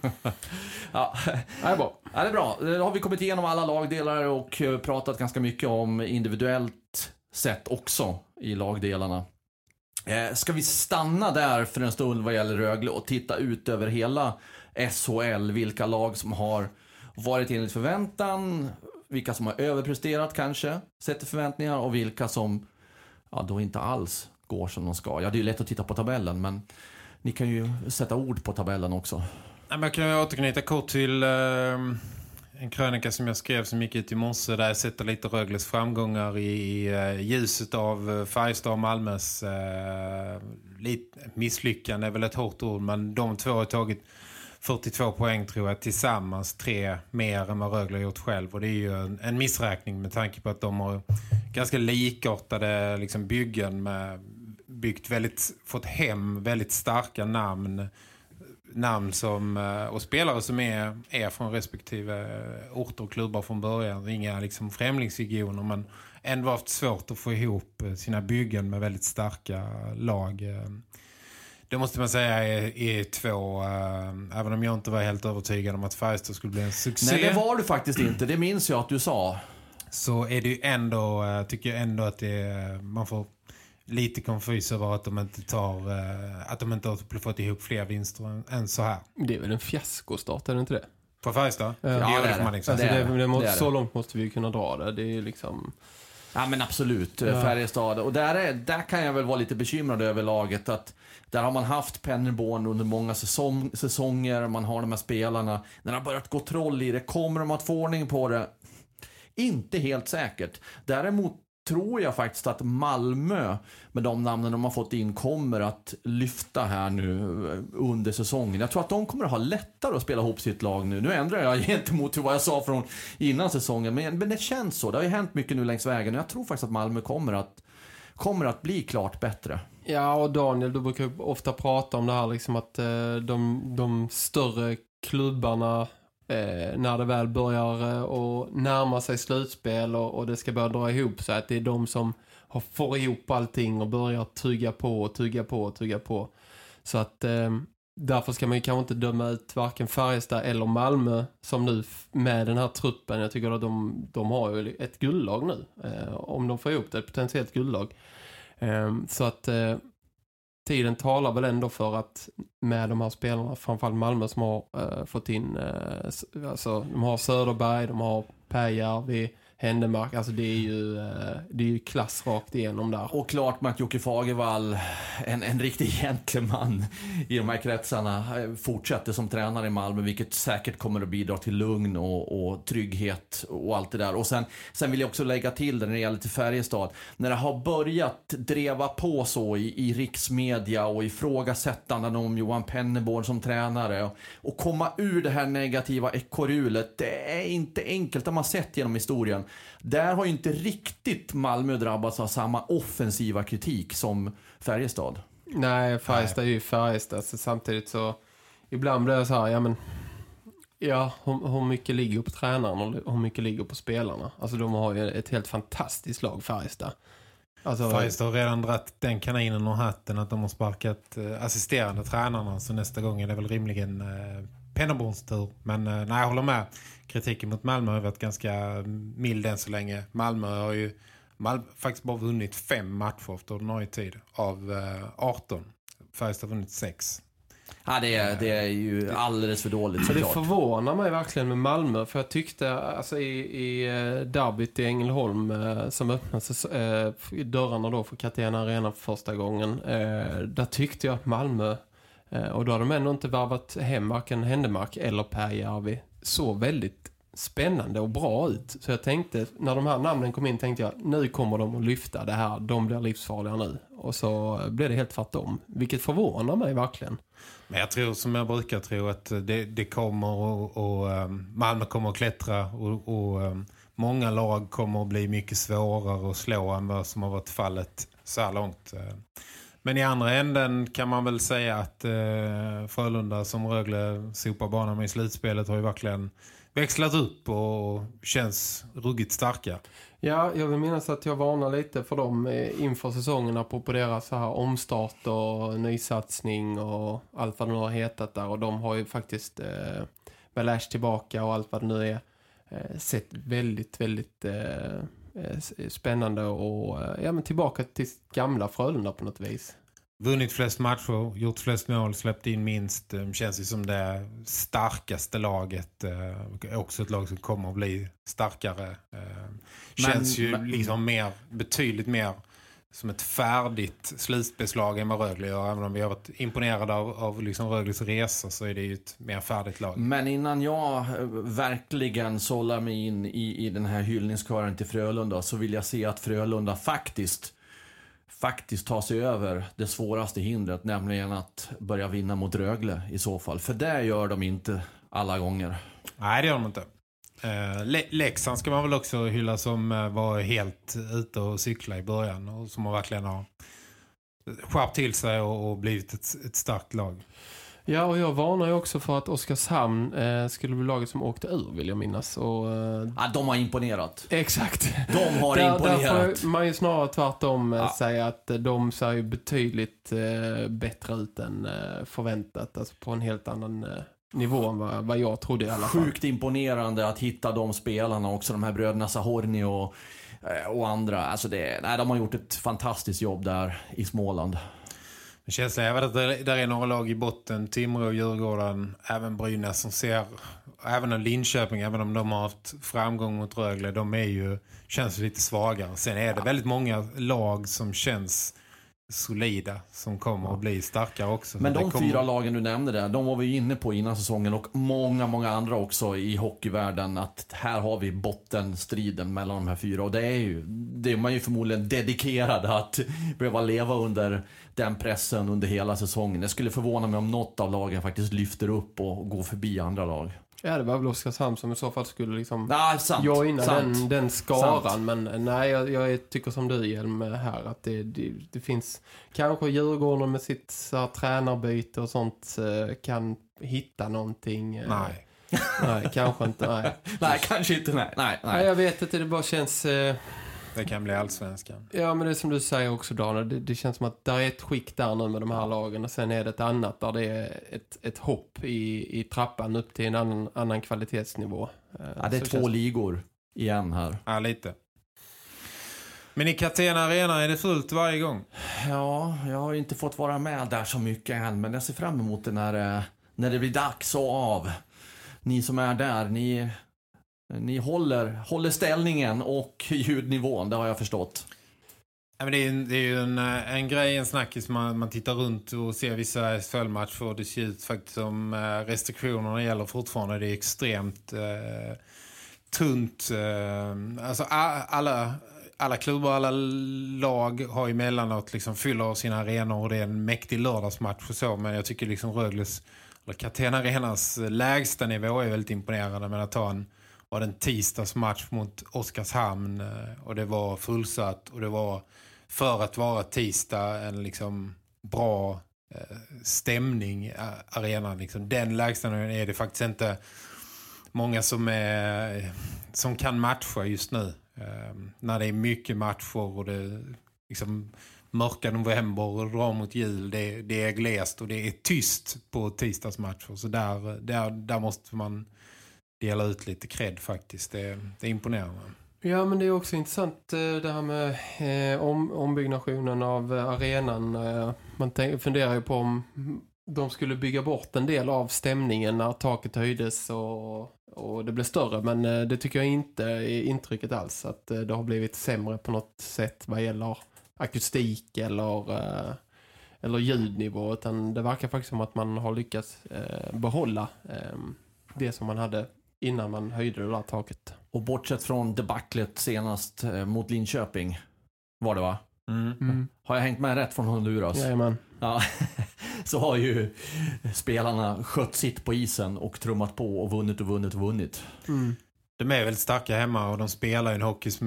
Ja, det är bra. Ja, det är bra. Då har vi kommit igenom alla lagdelar och pratat ganska mycket om individuellt sätt också i lagdelarna. Ska vi stanna där för en stund vad gäller Rögle och titta ut över hela SHL, vilka lag som har varit enligt förväntan, vilka som har överpresterat kanske, sätter förväntningar, och vilka som då inte alls går som de ska. Ja, det är ju lätt att titta på tabellen, men ni kan ju sätta ord på tabellen också. Ja, men jag kan återknyta kort till en krönika som jag skrev som gick ut i morse, där jag sätter lite Rögles framgångar i ljuset av Färjestad och Malmös misslyckande är väl ett hårt ord, men de två har tagit 42 poäng tror jag tillsammans, 3 mer än vad Rögle har gjort själv, och det är ju en missräkning med tanke på att de har ganska likartade liksom byggen med fått hem väldigt starka namn som, och spelare som är från respektive orter och klubbar från början. Inga liksom främlingsregioner, men ändå haft svårt att få ihop sina byggen med väldigt starka lag. Det måste man säga är 2, även om jag inte var helt övertygad om att Färjestad skulle bli en succé. Nej, det var du faktiskt inte. Det minns jag att du sa. Så är det ju ändå, tycker jag ändå att man får lite konfys över att de inte har fått ihop fler vinster än så här. Det är väl en fiaskostart, är det inte det? På Färjestad? Ja, det är det. Alltså så långt måste vi kunna dra det. Det är liksom... Ja, men absolut. Ja. Färjestad. Och där kan jag väl vara lite bekymrad över laget. Att där har man haft Pennerborn under många säsonger. Man har de här spelarna. När de har börjat gå troll i det, kommer de att få ordning på det? Inte helt säkert. Däremot tror jag faktiskt att Malmö med de namnen de har fått in kommer att lyfta här nu under säsongen. Jag tror att de kommer att ha lättare att spela ihop sitt lag nu. Nu ändrar jag gentemot vad jag sa från innan säsongen, men det känns så. Det har ju hänt mycket nu längs vägen och jag tror faktiskt att Malmö kommer att bli klart bättre. Ja, och Daniel, du brukar ofta prata om det här liksom att de större klubbarna när det väl börjar och närma sig slutspel och det ska börja dra ihop så att det är de som får ihop allting och börjar tugga på. Så att därför ska man ju kanske inte döma ut varken Färjestad eller Malmö som nu med den här truppen. Jag tycker att de har ju ett guldlag nu. Om de får ihop det, ett potentiellt guldlag. Så att tiden talar väl ändå för att med de här spelarna, framförallt Malmö som har fått in, alltså de har Söderberg, de har Päjärvi, Händemark, alltså det är ju klass rakt igenom där. Och klart med att Jocke Fagervall, en riktig gentleman i de här kretsarna, fortsätter som tränare i Malmö, vilket säkert kommer att bidra till lugn och trygghet och allt det där. Och sen vill jag också lägga till det när det gäller till Färjestad. När det har börjat dreva på så i riksmedia och ifrågasättanden om Johan Penneborn som tränare och komma ur det här negativa ekorrhjulet, det är inte enkelt, det man sett genom historien. Där har ju inte riktigt Malmö drabbats av samma offensiva kritik som Färjestad. Nej, Färjestad är ju Färjestad. Så samtidigt så ibland blir det så här, hur mycket ligger på tränaren och hur mycket ligger på spelarna. Alltså de har ju ett helt fantastiskt lag, Färjestad. Alltså, Färjestad har redan dratt den kaninen och hatten att de har sparkat assisterande tränarna, så nästa gång är det väl rimligen Penneborns tur. Men nej, jag håller med. Kritiken mot Malmö har varit ganska mild än så länge. Malmö har ju faktiskt bara vunnit 5 matcher efter ordinarie tid av 18. Färjestad har vunnit 6. Ja, det är ju alldeles för dåligt. Så det förvånar mig verkligen med Malmö, för jag tyckte alltså i derbyt i Ängelholm som öppnades dörrarna då för Catena Arena för första gången, där tyckte jag att Malmö, och då har de ändå inte varvat hem varken Händemark eller Per Järvi, så väldigt spännande och bra ut. Så jag tänkte, när de här namnen kom in, tänkte jag, nu kommer de att lyfta det här, de blir livsfarliga nu. Och så blev det helt tvärtom, vilket förvånar mig verkligen. Men jag tror, som jag brukar tro, att det kommer och Malmö kommer att klättra och många lag kommer att bli mycket svårare att slå än vad som har varit fallet så här långt. Men i andra änden kan man väl säga att Frölunda, som Rögle sopar banan med i slutspelet, har ju verkligen växlat upp och känns ruggigt starka. Ja, jag vill minnas att jag varnar lite för dem inför säsongerna på deras så här omstart och nysatsning och allt vad det nu har hetat där. Och de har ju faktiskt med Lash tillbaka och allt vad det nu är sett väldigt, väldigt spännande och men tillbaka till gamla Frölunda på något vis. Vunnit flest matcher, gjort flest mål, släppt in minst. Känns ju som det starkaste laget. Också ett lag som kommer att bli starkare. Känns ju liksom betydligt mer som ett färdigt slutspelslag än vad Rögle gör. Även om vi har varit imponerade av liksom Rögles resa, så är det ju ett mer färdigt lag. Men innan jag verkligen sållar mig in i den här hyllningskören till Frölunda, så vill jag se att Frölunda faktiskt tar sig över det svåraste hindret, nämligen att börja vinna mot Rögle i så fall. För det gör de inte alla gånger. Nej, det gör de inte. Leksand ska man väl också hylla, som var helt ute och cykla i början och som verkligen har skärpt till sig och blivit ett starkt lag. Ja, och jag varnar ju också för att Oskarshamn skulle bli laget som åkte ur, vill jag minnas. Och, de har imponerat. Exakt. De har imponerat. Därför man ju snarare tvärtom säga att de ser ju betydligt bättre ut än förväntat. Alltså på en helt annan nivå än vad jag trodde i alla fall. Sjukt imponerande att hitta de spelarna också, de här bröderna Sahorni och andra. Alltså de har gjort ett fantastiskt jobb där i Småland. Känslan är att där är några lag i botten, Timrå, Djurgården, även Brynäs som ser, även Linköping, även om de har haft framgång mot Rögle, känns lite svagare. Sen är det väldigt många lag som känns solida, som kommer att bli starkare också. Men de 4 lagen du nämnde där, de var vi inne på innan säsongen, och många andra också i hockeyvärlden, att här har vi bottenstriden mellan de här 4, och det är man ju förmodligen dedikerad att behöva leva under den pressen under hela säsongen. Det skulle förvåna mig om något av lagen faktiskt lyfter upp och går förbi andra lag. Ja, det var väl Oskarshamn som i så fall skulle liksom joina den skaran. Sant. Men nej, jag tycker som du, Hjelm, här att det finns kanske Djurgården med sitt så här, tränarbyte och sånt kan hitta någonting. Nej, kanske inte. Nej, nej kanske inte. Nej. Jag vet inte, det bara känns... Det kan bli allsvenskan. Ja, men det är som du säger också, Daniel. Det känns som att det är ett skick där nu med de här lagen. Och sen är det ett annat där det är ett hopp i trappan upp till en annan kvalitetsnivå. Ja, det är 2 ligor igen här. Ja, lite. Men i Catena Arena är det fullt varje gång? Ja, jag har inte fått vara med där så mycket än. Men jag ser fram emot det när det blir dags och av. Ni som är där, Ni håller ställningen och ljudnivån, det har jag förstått. Ja, men det är ju en grej, en snackis. Man tittar runt och ser vissa SHL-matcher och det ser ut faktiskt som restriktionerna gäller fortfarande. Det är extremt tunt. Alltså alla klubbar, alla lag har emellanåt liksom fyller sina arenor och det är en mäktig lördagsmatch och så. Men jag tycker liksom Rögles, eller Catena Arenas lägsta nivå är väldigt imponerande med att ta en tisdagsmatch mot Oskarshamn och det var fullsatt och det var för att vara tisdag en liksom bra stämning i arenan. Liksom. Den lägsta är det faktiskt inte många som kan matcha just nu. När det är mycket matcher och det liksom mörka november och drar mot jul, det är glest och det är tyst på tisdagsmatcher. Så där måste man dela ut lite cred faktiskt. Det är imponerande. Ja, men det är också intressant det här med ombyggnationen av arenan. Man funderar ju på om de skulle bygga bort en del av stämningen när taket höjdes och det blev större. Men det tycker jag inte är intrycket alls. Att det har blivit sämre på något sätt vad gäller akustik eller ljudnivå. Utan det verkar faktiskt som att man har lyckats behålla det som man hade innan man höjde det där taket. Och bortsett från debaclet senast mot Linköping var det, va? Har jag hängt med rätt från Honduras? Jajamän. Ja. Så har ju spelarna skött sitt på isen och trummat på och vunnit. De är väldigt starka hemma och de spelar ju en hockey som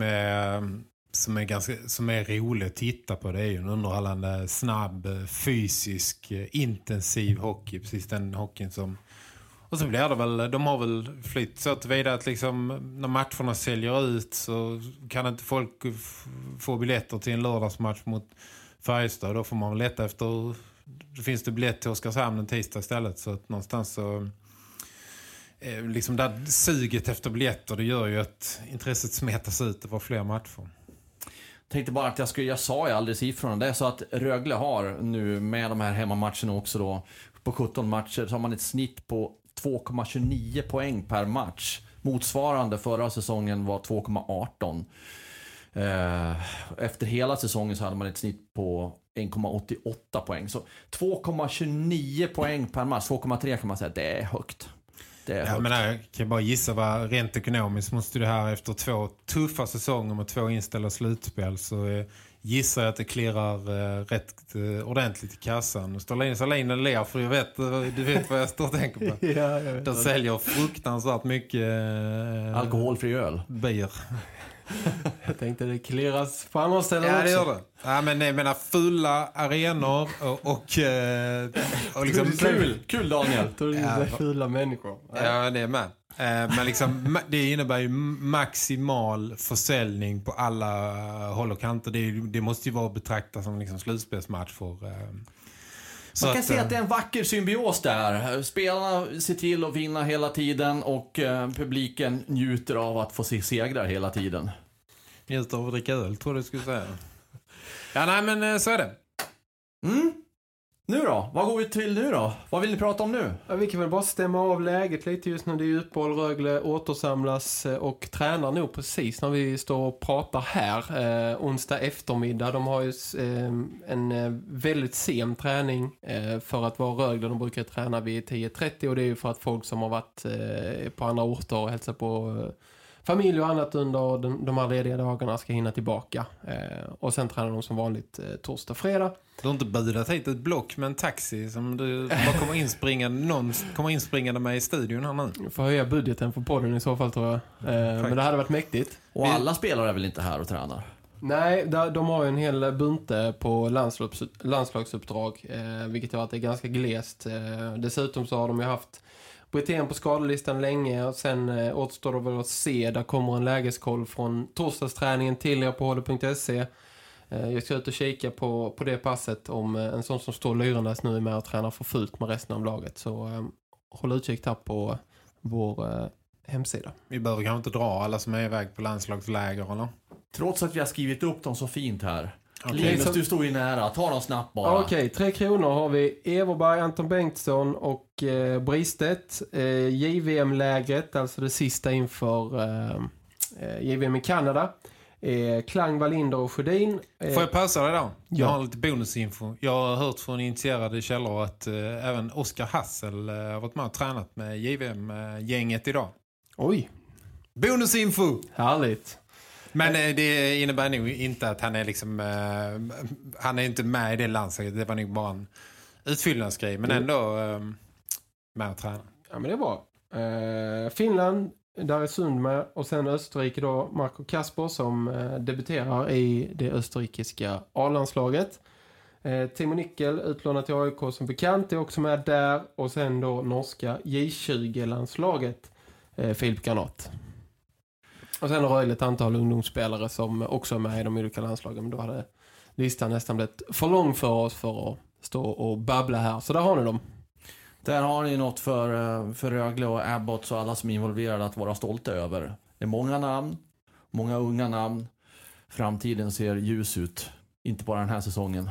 är rolig att titta på. Det är ju en underhållande, snabb, fysisk, intensiv hockey. Precis den hockeyn som... Och så blir det väl, de har väl flytt så att vidare att liksom när matcherna säljer ut så kan inte folk få biljetter till en lördagsmatch mot Färjestad. Då får man väl leta efter, då finns det biljett till Oskarshamn en tisdag istället. Så att någonstans så liksom där suget efter biljetter, det gör ju att intresset smetas ut över fler matcher. Tänkte bara att jag sa ju aldrig siffrorna. Det är så att Rögle har nu med de här hemmamatcherna också då, på 17 matcher så har man ett snitt på 2,29 poäng per match. Motsvarande förra säsongen var 2,18. Efter hela säsongen så hade man ett snitt på 1,88 poäng. Så 2,29 poäng per match. 2,3 kan man säga, det är högt. Ja, men jag kan bara gissa vad rent ekonomiskt måste det här efter 2 tuffa säsonger med 2 inställda slutspel så gissar jag att det klirrar rätt ordentligt i kassan. Salinen ler för du vet vad jag står och tänker på. Ja, jag vet. De säljer fruktansvärt mycket alkoholfri öl. Bier. Jag tänkte det klirras på andra ställen också. Ja, det gör det. Ja, men jag menar fulla arenor och liksom... Kul Daniel. Fula människor. Ja, det är med. Men liksom, det innebär ju maximal försäljning på alla håll och kanter. Det måste ju vara betraktat som liksom slutspelsmatch för... Man kan se att det är en vacker symbios där. Spelarna ser till att vinna hela tiden och publiken njuter av att få se segrar hela tiden. Njuter av att dricka öl, tror jag du skulle säga. Ja, nej, men så är det. Nu då? Vad går vi till nu då? Vad vill ni prata om nu? Ja, vi kan väl bara stämma av läget lite just när det är utboll. Rögle återsamlas och tränar nog precis när vi står och pratar här onsdag eftermiddag. De har ju en väldigt sen träning för att vara Rögle. De brukar träna vid 10:30 och det är ju för att folk som har varit på andra orter och hälsat på familj och annat under de här lediga dagarna ska hinna tillbaka. Och sen tränar de som vanligt torsdag och fredag. Du har inte budat hit ett block med en taxi som du bara kommer inspringande med i studion här nu. Jag får höja budgeten för podden i så fall, tror jag. Men det hade varit mäktigt. Och alla spelare är väl inte här och tränar? Nej, de har ju en hel bunte på landslagsuppdrag, vilket gör att det är ganska glest. Dessutom så har de ju haft Brithén på skadelistan länge och sen återstår det väl att se. Där kommer en lägeskoll från torsdagsträningen till leopold.se. Jag ska ut och kika på det passet om en sån som står lyrandes nu är med och tränar för fullt med resten av laget. Så håll utkik där på vår hemsida. Vi behöver kanske inte dra alla som är iväg på landslagsläger, eller? Trots att vi har skrivit upp dem så fint här. Linus, du står ju nära. Ta dem snabbt bara. Okej, 3 kronor har vi Everberg, Anton Bengtsson och Bristedt. JVM-lägret, alltså det sista inför JVM i Kanada. Klang, Wallinder och Sjödin. Får jag pausa dig då? Jag Ja. har lite bonusinfo. Jag har hört från initierade källor att även Oskar Hassel har varit med och tränat med JVM-gänget idag. Oj, Bonusinfo! härligt. Men det innebär nog inte att han är liksom han är inte med i det landslaget. Det var nog bara en utfyllnadsgrej. Men ändå med att träna. Ja, men det är bra. Finland, där är Sundberg, och sen Österrike då, Marco Kasper som debuterar i det österrikiska A-landslaget. Timo Nickel, utlånat till AIK som bekant, är också med där. Och sen då norska J20-landslaget, Filip Granat. Och sen har ett antal ungdomsspelare som också är med i de olika landslagen. Men då hade listan nästan blivit för lång för oss för att stå och babbla här. Så där har ni dem. Där har ni något för Rögle och Abbott och alla som är involverade att vara stolta över. Det är många namn, många unga namn. Framtiden ser ljus ut. Inte bara den här säsongen.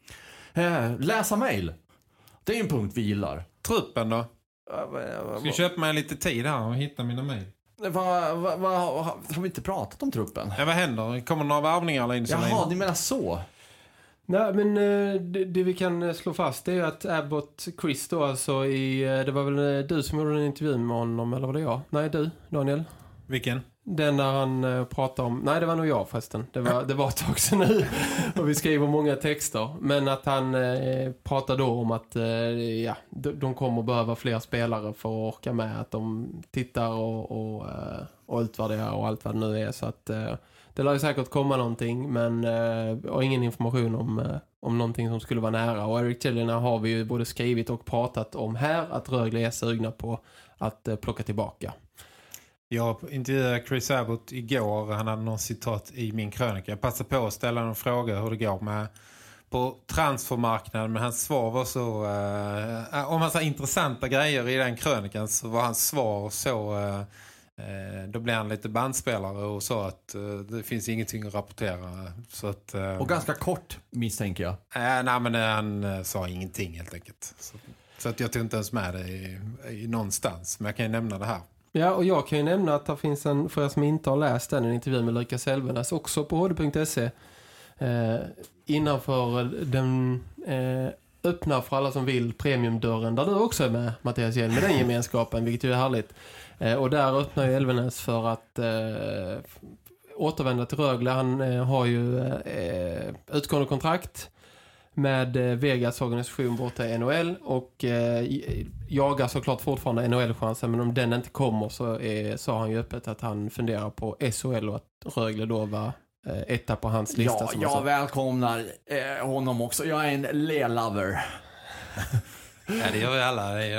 Läsa mejl. Det är en punkt vi gillar. Truppen då? Ska jag köpa mig lite tid här och hitta mina mejl? Har vi inte pratat om truppen? Ja, vad händer? Kommer några varvningar eller in så länge? Jaha, ni menar så? Nej, men det vi kan slå fast är ju att Abbott Chris då, alltså det var väl du som gjorde en intervju med honom, eller var det jag? Nej, du, Daniel. Vilken? Den där han pratade om, nej det var nog jag förresten, det var ett tag sedan nu och vi skriver många texter, men att han pratade då om att de kommer behöva fler spelare för att orka med, att de tittar och utvärderar och allt vad det nu är, så att det lär ju säkert komma någonting, men och ingen information om någonting som skulle vara nära, och Eric Tillina har vi ju både skrivit och pratat om här, att Rögle är sugna på att plocka tillbaka. Jag intervjuade Chris Abbott igår. Han hade någon citat i min krönika. Jag passade på att ställa en fråga hur det går med på transfermarknaden. Men hans svar var så... om han sa intressanta grejer i den krönikan så var hans svar så... då blev han lite bandspelare och sa att det finns ingenting att rapportera. Så att, och ganska kort misstänker jag. Nej, men han sa ingenting helt enkelt. Så att jag tog inte ens med det i någonstans. Men jag kan ju nämna det här. Ja, och jag kan ju nämna att det finns för er som inte har läst den, en intervju med Lukas Elvenes också på hd.se. Innanför den öppnar för alla som vill premiumdörren, där du också är med, Mattias Hjelm, med den gemenskapen, vilket ju är härligt. Och där öppnar ju Elvenes för att återvända till Rögle. Han har ju utgående kontrakt med Vegas organisation borta i NHL och jagar såklart fortfarande NHL-chansen, men om den inte kommer så har han ju öppet att han funderar på SHL och att Rögle då var etta på hans lista. Ja, jag välkomnar honom också. Jag är en le-lover. Ja, det gör vi alla. Det är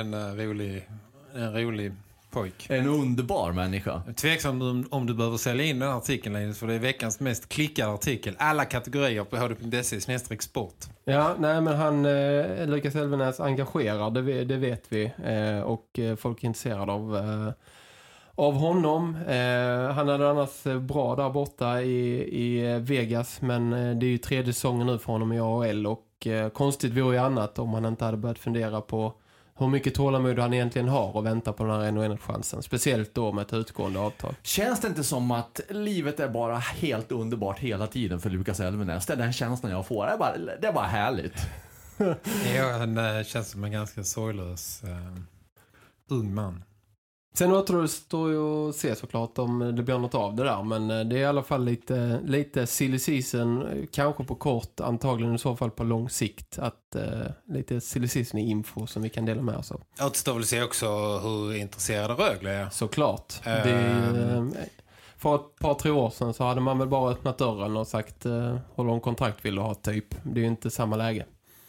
en rolig pojk. En underbar människa. Tveksam om du behöver sälja in den här artikeln, Linus, för det är veckans mest klickade artikel. Alla kategorier på hd.se/sport. Ja, nej, men han Lukas Elvenes engagerar, det vet vi. Och folk är intresserade av honom. Han hade annars bra där borta i Vegas, men det är ju 3:e säsongen nu för honom i AHL, och konstigt vore ju annat om han inte hade börjat fundera på hur mycket tålamod han egentligen har och vänta på den här NHL-chansen. Speciellt då med ett utgående avtal. Känns det inte som att livet är bara helt underbart hela tiden för Lukas Elvenes? Det är den känslan jag får. Det är bara härligt. Ja, han känns som en ganska sorglös ung man. Sen återstår ju att se såklart om det blir något av det där. Men det är i alla fall lite silly season. Kanske på kort, antagligen i så fall på lång sikt. Att lite silly season i info som vi kan dela med oss av. Återstår väl se också hur intresserade Rögle är. Såklart. För ett par, 3 år sedan så hade man väl bara öppnat dörren och sagt hur lång kontrakt vill du ha typ. Det är ju inte samma läge.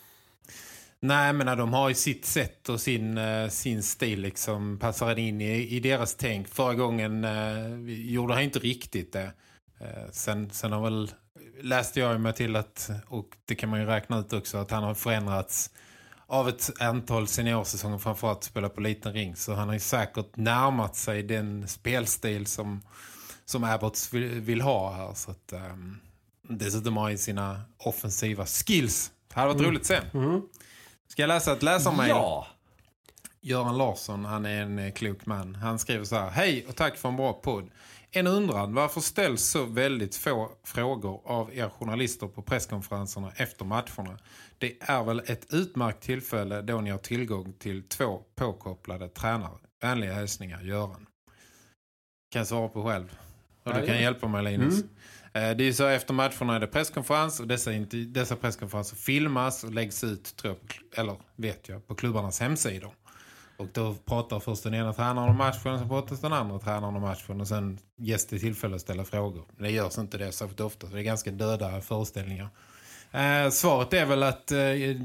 Nej, men de har ju sitt sätt och sin stil liksom passar in i deras tänk. Förra gången gjorde han inte riktigt det. Sen har väl läste jag mig till att, och det kan man ju räkna ut också, att han har förändrats av ett antal seniorsäsonger, framförallt att spela på liten ring. Så han har ju säkert närmat sig den spelstil som Abbott vill ha här. Så att, dessutom har i sina offensiva skills. Det hade varit roligt att se. Ska jag läsa ett läsarmail? Ja. Göran Larsson, han är en klok man. Han skriver så här: hej och tack för en bra podd. En undran, varför ställs så väldigt få frågor av er journalister på presskonferenserna efter matcherna? Det är väl ett utmärkt tillfälle då ni har tillgång till 2 påkopplade tränare. Vänliga hälsningar, Göran. Kan jag svara på själv? Och du kan hjälpa mig, Linus. Det är ju så, efter matcherna är det presskonferens och dessa presskonferenser filmas och läggs ut, tror jag, på klubbarnas hemsidor. Och då pratar först den ena tränaren om matchen, sen pratar den andra tränaren om matchen och sen ges det tillfälle att ställa frågor. Det görs inte det så ofta, så det är ganska döda föreställningar. Svaret är väl att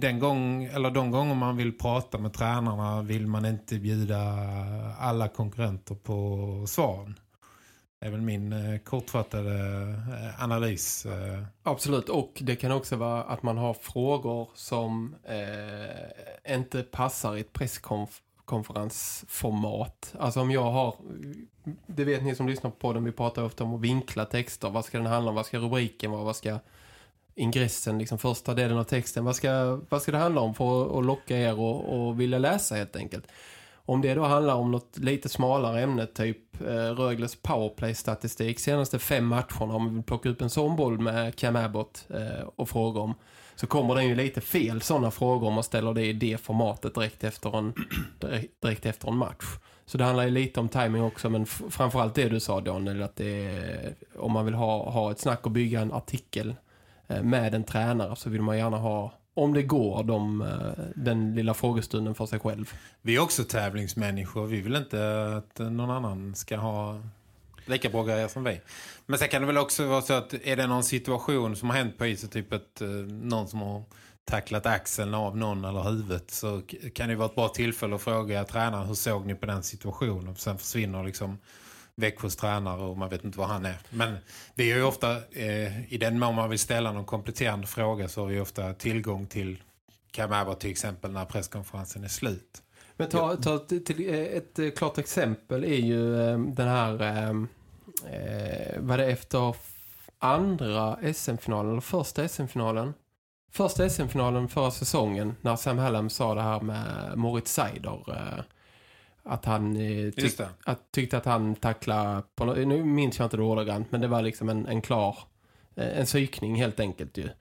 de gånger man vill prata med tränarna vill man inte bjuda alla konkurrenter på svaren. Det är väl min kortfattade analys. Absolut, och det kan också vara att man har frågor som inte passar i ett presskonferensformat. Alltså om jag har, det vet ni som lyssnar på den, vi pratar ofta om att vinkla texter. Vad ska den handla om? Vad ska rubriken vara? Vad ska ingressen, liksom första delen av texten, vad ska det handla om för att locka er och vilja läsa helt enkelt? Om det då handlar om något lite smalare ämne, typ Rögles powerplay-statistik, senaste 5 matcherna, om vi vill plocka upp en sån boll med Cam Abbott och fråga om, så kommer det ju lite fel sådana frågor om man ställer det i det formatet direkt efter en match. Så det handlar ju lite om timing också, men framförallt det du sa, Daniel, att det är, om man vill ha ett snack och bygga en artikel med en tränare, så vill man gärna ha, om det går, den lilla frågestunden för sig själv. Vi är också tävlingsmänniskor. Vi vill inte att någon annan ska ha lika bra grejer som vi. Men sen kan det väl också vara så att är det någon situation som har hänt på isen, typ att någon som har tacklat axeln av någon eller huvudet, så kan det vara ett bra tillfälle att fråga tränaren, hur såg ni på den situationen? Och sen försvinner liksom Växjös tränare och man vet inte vad han är. Men vi är ju ofta, i den mån man vill ställa någon kompletterande fråga, så har vi ofta tillgång till Cam Abbott till exempel när presskonferensen är slut. Men ta till ett klart exempel är ju den här var det efter andra SM-finalen eller första SM-finalen? Första SM-finalen förra säsongen, när Sam Hallam sa det här med Moritz Seider, att han tyckte att han tacklade på, nu minns jag inte det ordagrant, men det var liksom en klar en psykning helt enkelt ju.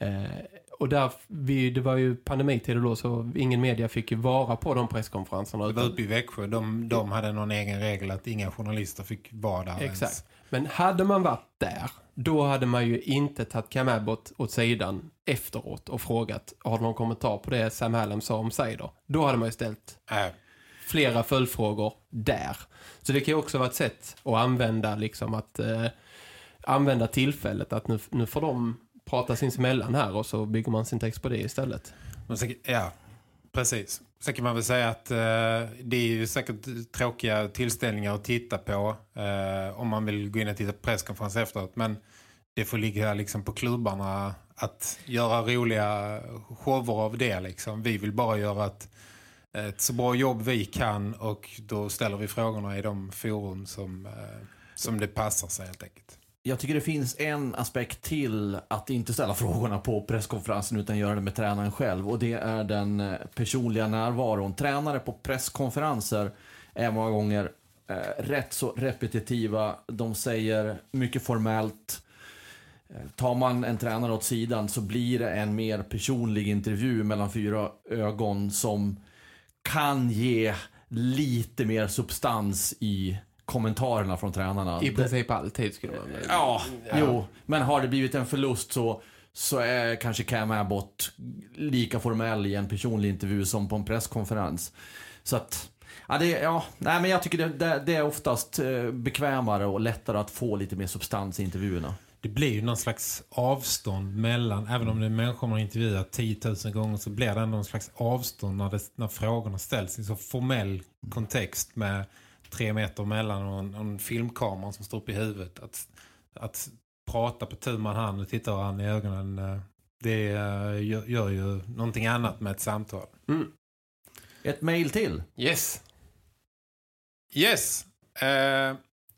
Och det var ju pandemitider då, så ingen media fick ju vara på de presskonferenserna. Det var uppe i Växjö, de hade någon egen regel att inga journalister fick vara där. Exakt, ens. Men hade man varit där, då hade man ju inte tagit Cam Abbott åt sidan efteråt och frågat, har du någon kommentar på det Sam Hallam sa om Seider? Då hade man ju ställt flera följdfrågor där. Så det kan ju också vara ett sätt att använda, liksom att använda tillfället att nu får de prata sinsemellan här, och så bygger man sin text på det istället. Ja, precis. Så kan man väl säga att det är ju säkert tråkiga tillställningar att titta på om man vill gå in och titta på presskonferens efteråt, men det får ligga liksom på klubbarna att göra roliga shower av det liksom. Vi vill bara göra ett så bra jobb vi kan, och då ställer vi frågorna i de forum som det passar sig helt enkelt. Jag tycker det finns en aspekt till att inte ställa frågorna på presskonferensen utan göra det med tränaren själv, och det är den personliga närvaron. Tränare på presskonferenser är många gånger rätt så repetitiva. De säger mycket formellt. Tar man en tränare åt sidan så blir det en mer personlig intervju mellan 4 ögon som kan ge lite mer substans i kommentarerna från tränarna. I princip alltid skulle man säga. Ja, jo. Men har det blivit en förlust så är kanske Cam Abbott lika formell i en personlig intervju som på en presskonferens. Så att, men jag tycker det är oftast bekvämare och lättare att få lite mer substans i intervjuerna. Det blir ju någon slags avstånd mellan, även om det är människor man intervjuar 10 000 gånger, så blir det någon slags avstånd när frågorna ställs i så formell kontext med 3 meter mellan och en filmkamera som står upp i huvudet. Att prata på tu man hand och titta varandra i ögonen, det gör ju någonting annat med ett samtal. Ett mejl till. Yes.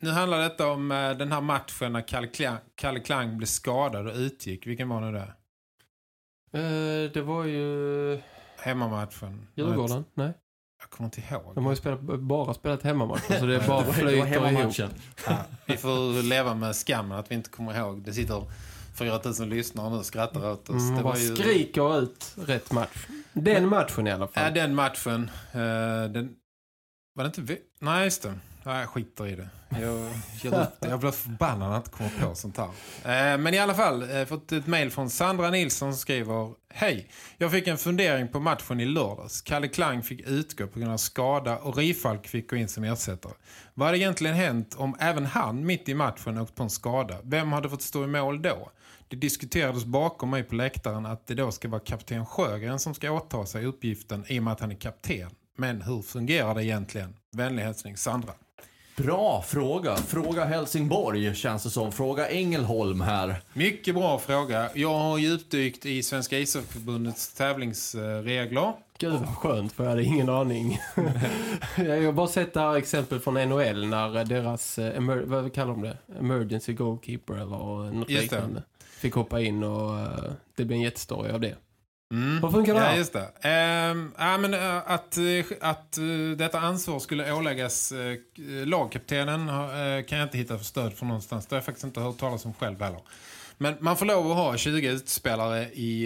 Nu handlar detta om den här matchen när Kalle Klang blev skadad och utgick. Vilken var nu det? Det var ju... Hemmamatchen. Djurgården? Nej. Jag kommer inte ihåg. De har ju bara spelat hemmamatchen, så det är bara det flyter var hemmamatchen. Ja, vi får leva med skammen att vi inte kommer ihåg. Det sitter 4000 lyssnare nu och skrattar åt oss. Det var ju... skriker ut rätt match. Den matchen i alla fall. Ja, den matchen. Var det inte... Nej, just det. Nej, jag skiter i det. Jag blir förbannad att inte komma på sånt här. Men i alla fall, fått ett mejl från Sandra Nilsson som skriver: Hej, jag fick en fundering på matchen i lördags. Kalle Klang fick utgå på grund av skada och Rifalk fick gå in som ersättare. Vad hade egentligen hänt om även han mitt i matchen åkt på en skada? Vem hade fått stå i mål då? Det diskuterades bakom mig på läktaren att det då ska vara kapten Sjögren som ska åta sig uppgiften i och med att han är kapten. Men hur fungerar det egentligen? Vänlig hälsning, Sandra. Bra fråga. Fråga Helsingborg känns det som. Fråga Ängelholm här. Mycket bra fråga. Jag har djupdykt i Svenska ishockeyförbundets tävlingsregler. Gud vad skönt, för jag hade ingen aning. Jag har bara sett det här exempel från NHL när deras, vad kallar de det? Emergency goalkeeper eller något liknande. Fick hoppa in och det blev en jättestory av det. Vad funkar det här? Ja, just det. Att detta ansvar skulle åläggas lagkaptenen kan jag inte hitta för stöd för någonstans. Det har jag faktiskt inte hört talas om själv heller. Men man får lov att ha 20 utspelare i...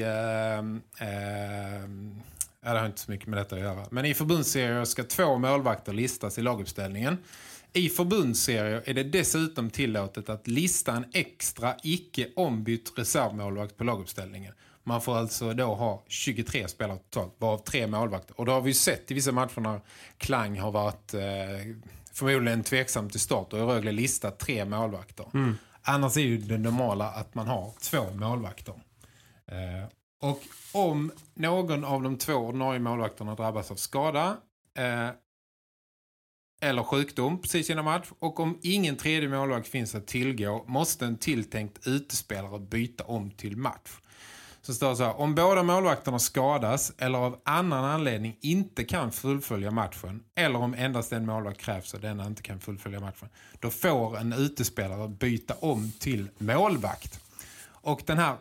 det har inte så mycket med detta att göra. Men i förbundsserier ska 2 målvakter listas i laguppställningen. I förbundsserier är det dessutom tillåtet att lista en extra icke-ombytt reservmålvakt på laguppställningen. Man får alltså då ha 23 spelare totalt, varav 3 målvakter. Och då har vi ju sett i vissa matcher när Klang har varit förmodligen tveksam till start och i Rögle listat 3 målvakter. Annars är ju det normala att man har 2 målvakter. Och om någon av de 2 ordinarie målvakterna drabbas av skada eller sjukdom precis innan match, och om ingen tredje målvakt finns att tillgå, måste en tilltänkt utespelare byta om till match. Så står det så här: om båda målvakterna skadas eller av annan anledning inte kan fullfölja matchen, eller om endast en målvakt krävs och denna inte kan fullfölja matchen, då får en utespelare byta om till målvakt. Och den här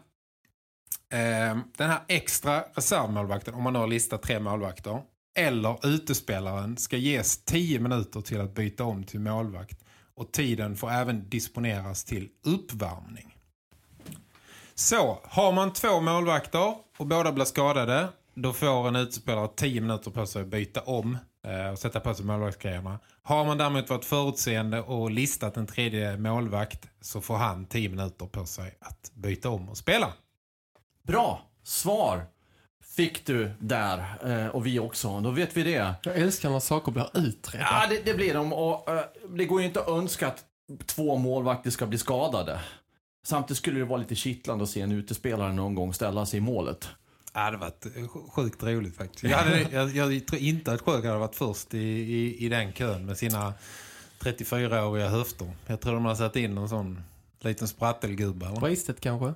extra reservmålvakten, om man har listat 3 målvakter, eller utespelaren ska ges 10 minuter till att byta om till målvakt, och tiden får även disponeras till uppvärmning. Så, har man 2 målvakter och båda blir skadade, då får en utespelare 10 minuter på sig att byta om och sätta på sig målvaktsgrejerna. Har man däremot varit förutseende och listat en tredje målvakt, så får han 10 minuter på sig att byta om och spela. Bra svar fick du där, och vi också. Då vet vi det. Jag älskar när saker blir utredda. Ja, det blir de. Och det går ju inte att önska att 2 målvakter ska bli skadade. Samtidigt skulle det vara lite kittlande att se en utespelare någon gång ställa sig i målet. Ja, det var sjukt roligt faktiskt. Jag tror inte att Sjögren hade varit först i den kön med sina 34-åriga höfter. Jag tror de har satt in en sån liten sprattelgubbe. Bristet kanske?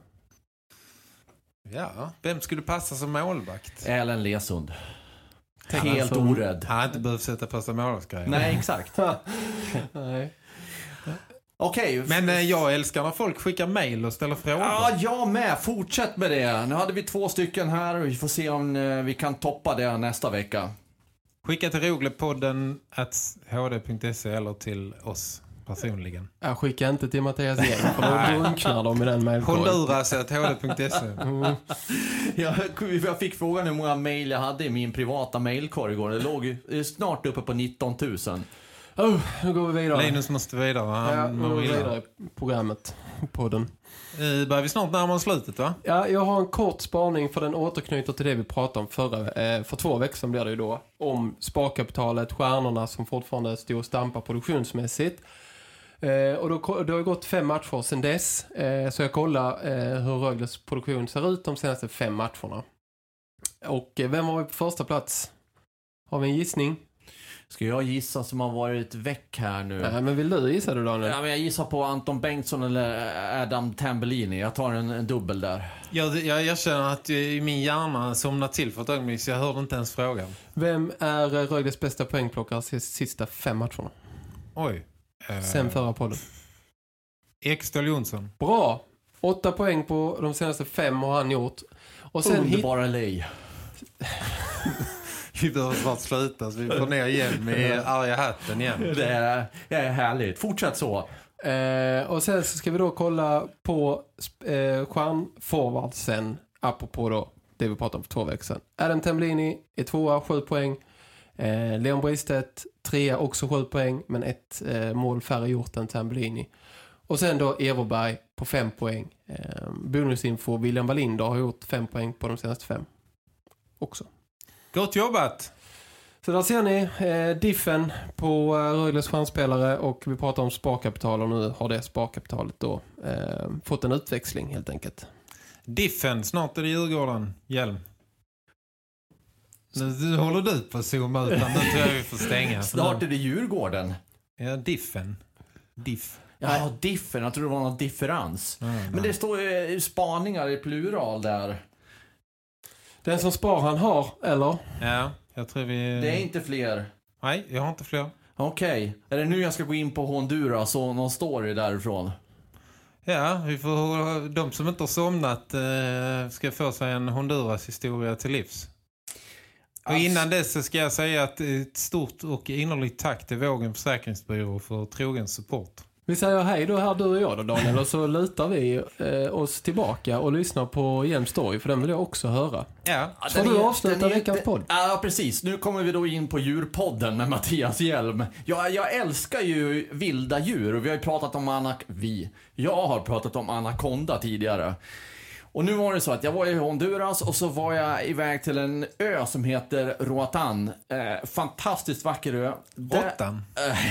Ja, vem skulle passa som målvakt? Ellen Lesund. Helt orädd. Han har inte behövt sätta på sig målvaktsgrejer. Nej, exakt. Nej. Okej. Men jag älskar när folk skickar mejl och ställer frågor. Ja, jag med. Fortsätt med det. Nu hade vi 2 stycken här och vi får se om vi kan toppa det nästa vecka. Skicka till roglepodden@hd.se eller till oss personligen. Jag skickar inte till Mattias Gäng, för då drunknar de i den mejlkorgen. Honduras@hd.se. Jag fick frågan hur många mejl jag hade i min privata mejlkorg igår. Det låg snart uppe på 19 000. Nu går vi vidare. Linus måste vidare. Nu går vi vidare i programmet, podden. Börjar vi snart närmare slutet, va? Ja, jag har en kort spaning, för den återknyter till det vi pratade om för 2 veckor sedan blir det ju då. Om sparkapitalet, stjärnorna som fortfarande står och stampar produktionsmässigt. Och det har gått 5 matcher sedan dess. Så jag kollar hur Rögles produktion ser ut de senaste 5 matcherna. Och vem har vi på första plats? Har vi en gissning? Ska jag gissa som har varit väck här nu? Nej, men vill du gissa, Daniel? Ja, men jag gissar på Anton Bengtsson eller Adam Tambellini. Jag tar en dubbel där. Jag känner att min hjärna somnar till för ett ögonblick, så jag hörde inte ens frågan. Vem är Rögles bästa poängplockare de sista 5 matcherna? Oj. Sen förra podden. Ekstål Jonsson. Bra! 8 poäng på de senaste 5 har han gjort. Och sen underbara lej. Vi behöver snart sluta så vi får ner igen med arga hatten igen. Det är härligt. Fortsätt så. Och sen så ska vi då kolla på stjärnforwardsen, apropå då det vi pratade om för 2 veckor sedan. Adam Tambellini är 2, 7 poäng. Leon Bristedt 3, också 7 poäng, men 1 mål färre gjort än Tambellini. Och sen då Everberg på 5 poäng. Bonusinfo, William Wallinder har gjort 5 poäng på de senaste 5 också. Gott jobbat! Så där ser ni diffen på Rögles stjärnspelare, och vi pratar om sparkapital, och nu har det sparkapitalet då fått en utväxling helt enkelt. Diffen, snart är det Djurgården. Hjelm. Nu håller du på att zooma ut, men då tror jag vi får stänga. Snart är det Djurgården. Ja, diffen. Diff. Ja, diffen. Jag tror det var någon differens. Men det står ju spaningar i plural där. Den som spar han har, eller? Ja, jag tror vi... Det är inte fler. Nej, jag har inte fler. Okej. Är det nu jag ska gå in på Honduras och någon story därifrån? Ja, vi får... De som inte har somnat ska få sig en Honduras-historia till livs. Och innan dess så ska jag säga att ett stort och innerligt tack till Vågen Försäkringsbyrå för trogen support. Vi säger hej då här, du och jag då, Daniel, och så lutar vi oss tillbaka och lyssnar på Hjelms story, för den vill jag också höra. Ja. Så du avslutar veckans podd? Ja, precis. Nu kommer vi då in på djurpodden med Mattias Hjelm. Jag älskar ju vilda djur, och vi har ju pratat om Jag har pratat om anakonda tidigare. Och nu var det så att jag var i Honduras, och så var jag iväg till en ö som heter Roatán. Fantastiskt vacker ö. Roatán?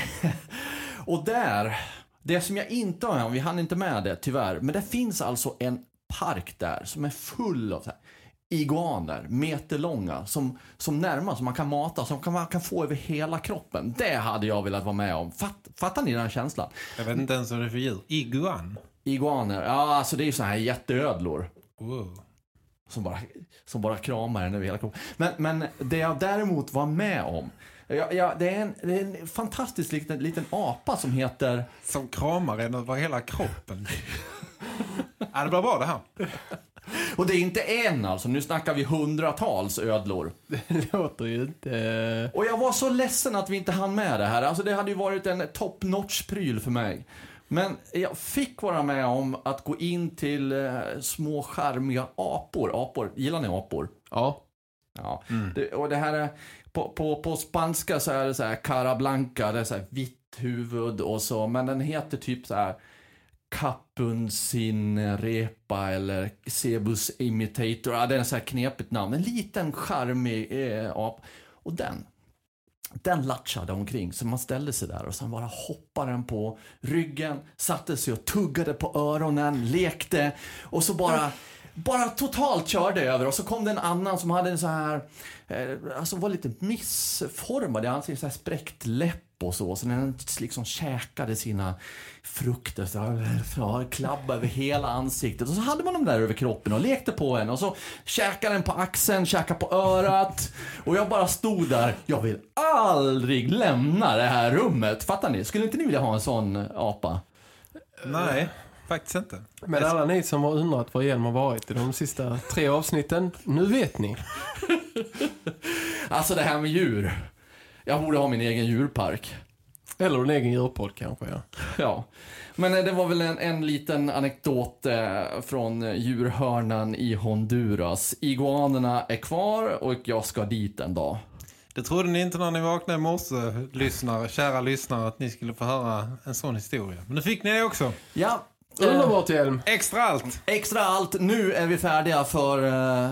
Och där, det som jag inte har, vi hann inte med det tyvärr, men det finns alltså en park där som är full av så här iguaner, meterlånga, som närmar, som man kan mata, som man kan få över hela kroppen. Det hade jag velat vara med om. Fattar ni den känslan? Jag vet inte ens vad det är för djur. Iguaner, ja, alltså det är ju så här jätteödlor. Wow. Som bara kramar den över hela kroppen. Men det jag däremot var med om, det är en fantastisk liten apa som heter... Som kramar en över hela kroppen. Ja, det blir bra det här. Och det är inte en, alltså. Nu snackar vi hundratals ödlor. Det låter ju inte... Och jag var så ledsen att vi inte hann med det här. Alltså det hade ju varit en top-notch-pryl för mig. Men jag fick vara med om att gå in till små charmiga apor. Gillar ni apor? Ja. Ja. Och det här är... På spanska så är det så här cara blanca, det är så här vitt huvud och så, men den heter typ så här Capuncinrepa eller Cebus imitator. Ja, det är en så här knepigt namn. En liten charmig ap. Och den latchade omkring, så man ställde sig där och sen bara hoppade den på ryggen, satte sig och tuggade på öronen, lekte och så bara totalt körde över. Och så kom det en annan som hade en så här alltså var lite missformad. Han hade så här spräckt läpp och så när den liksom käkade sina frukter så klabbade över hela ansiktet. Och så hade man dem där över kroppen och lekte på en. Och så käkade den på axeln, käkade på örat. Och jag bara stod där. Jag vill aldrig lämna det här rummet. Fattar ni? Skulle inte ni vilja ha en sån apa? Nej, faktiskt inte. Men alla ni som har undrat vad Hjelm har varit i de sista 3 avsnitten, nu vet ni. Alltså det här med djur. Jag borde ha min egen djurpark. Eller en egen djurpodd kanske, ja. Ja, men det var väl en liten anekdot från djurhörnan i Honduras. Iguanerna är kvar och jag ska dit en dag. Det trodde ni inte när ni vaknade i morse, kära lyssnare, att ni skulle få höra en sån historia. Men nu fick ni det också. Ja. Underbart, Hjelm. Extra allt. Extra allt. Nu är vi färdiga för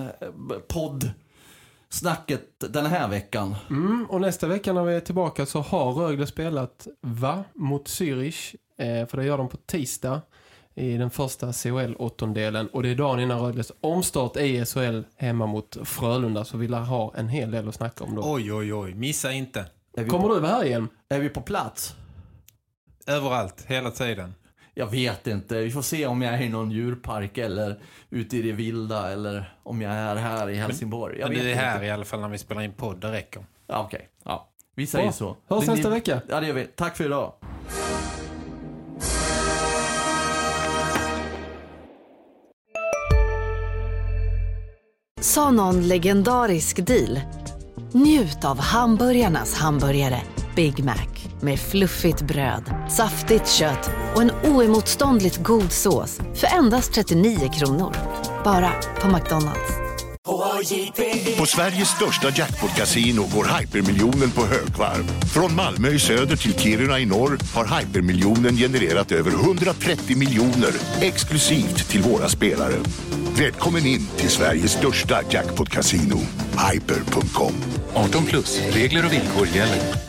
poddsnacket den här veckan. Och nästa vecka när vi är tillbaka så har Rögle spelat mot Zürich. För det gör de på tisdag i den första CHL-åttondelen. Och det är dagen innan Rögles omstart i SHL hemma mot Frölunda. Så vill jag ha en hel del att snacka om då. Oj, missa inte. Kommer du vara här igen? Är vi på plats? Överallt, hela tiden. Jag vet inte. Vi får se om jag är i någon djurpark eller ute i det vilda eller om jag är här i Helsingborg. Men du är här i alla fall när vi spelar in podd, det räcker. Ja, okej. Ja. Vi säger så. Hörs nästa vecka. Ja, det gör vi. Tack för idag. Sa någon legendarisk deal. Njut av hamburgarnas hamburgare Big Mac med fluffigt bröd, saftigt kött och en oemotståndligt god sås för endast 39 kronor. Bara på McDonald's. På Sveriges största jackpot-casino går hypermiljonen på högvarv. Från Malmö i söder till Kiruna i norr har hypermiljonen genererat över 130 miljoner exklusivt till våra spelare. Välkommen in till Sveriges största jackpot-casino, hyper.com. 18+, regler och villkor gäller.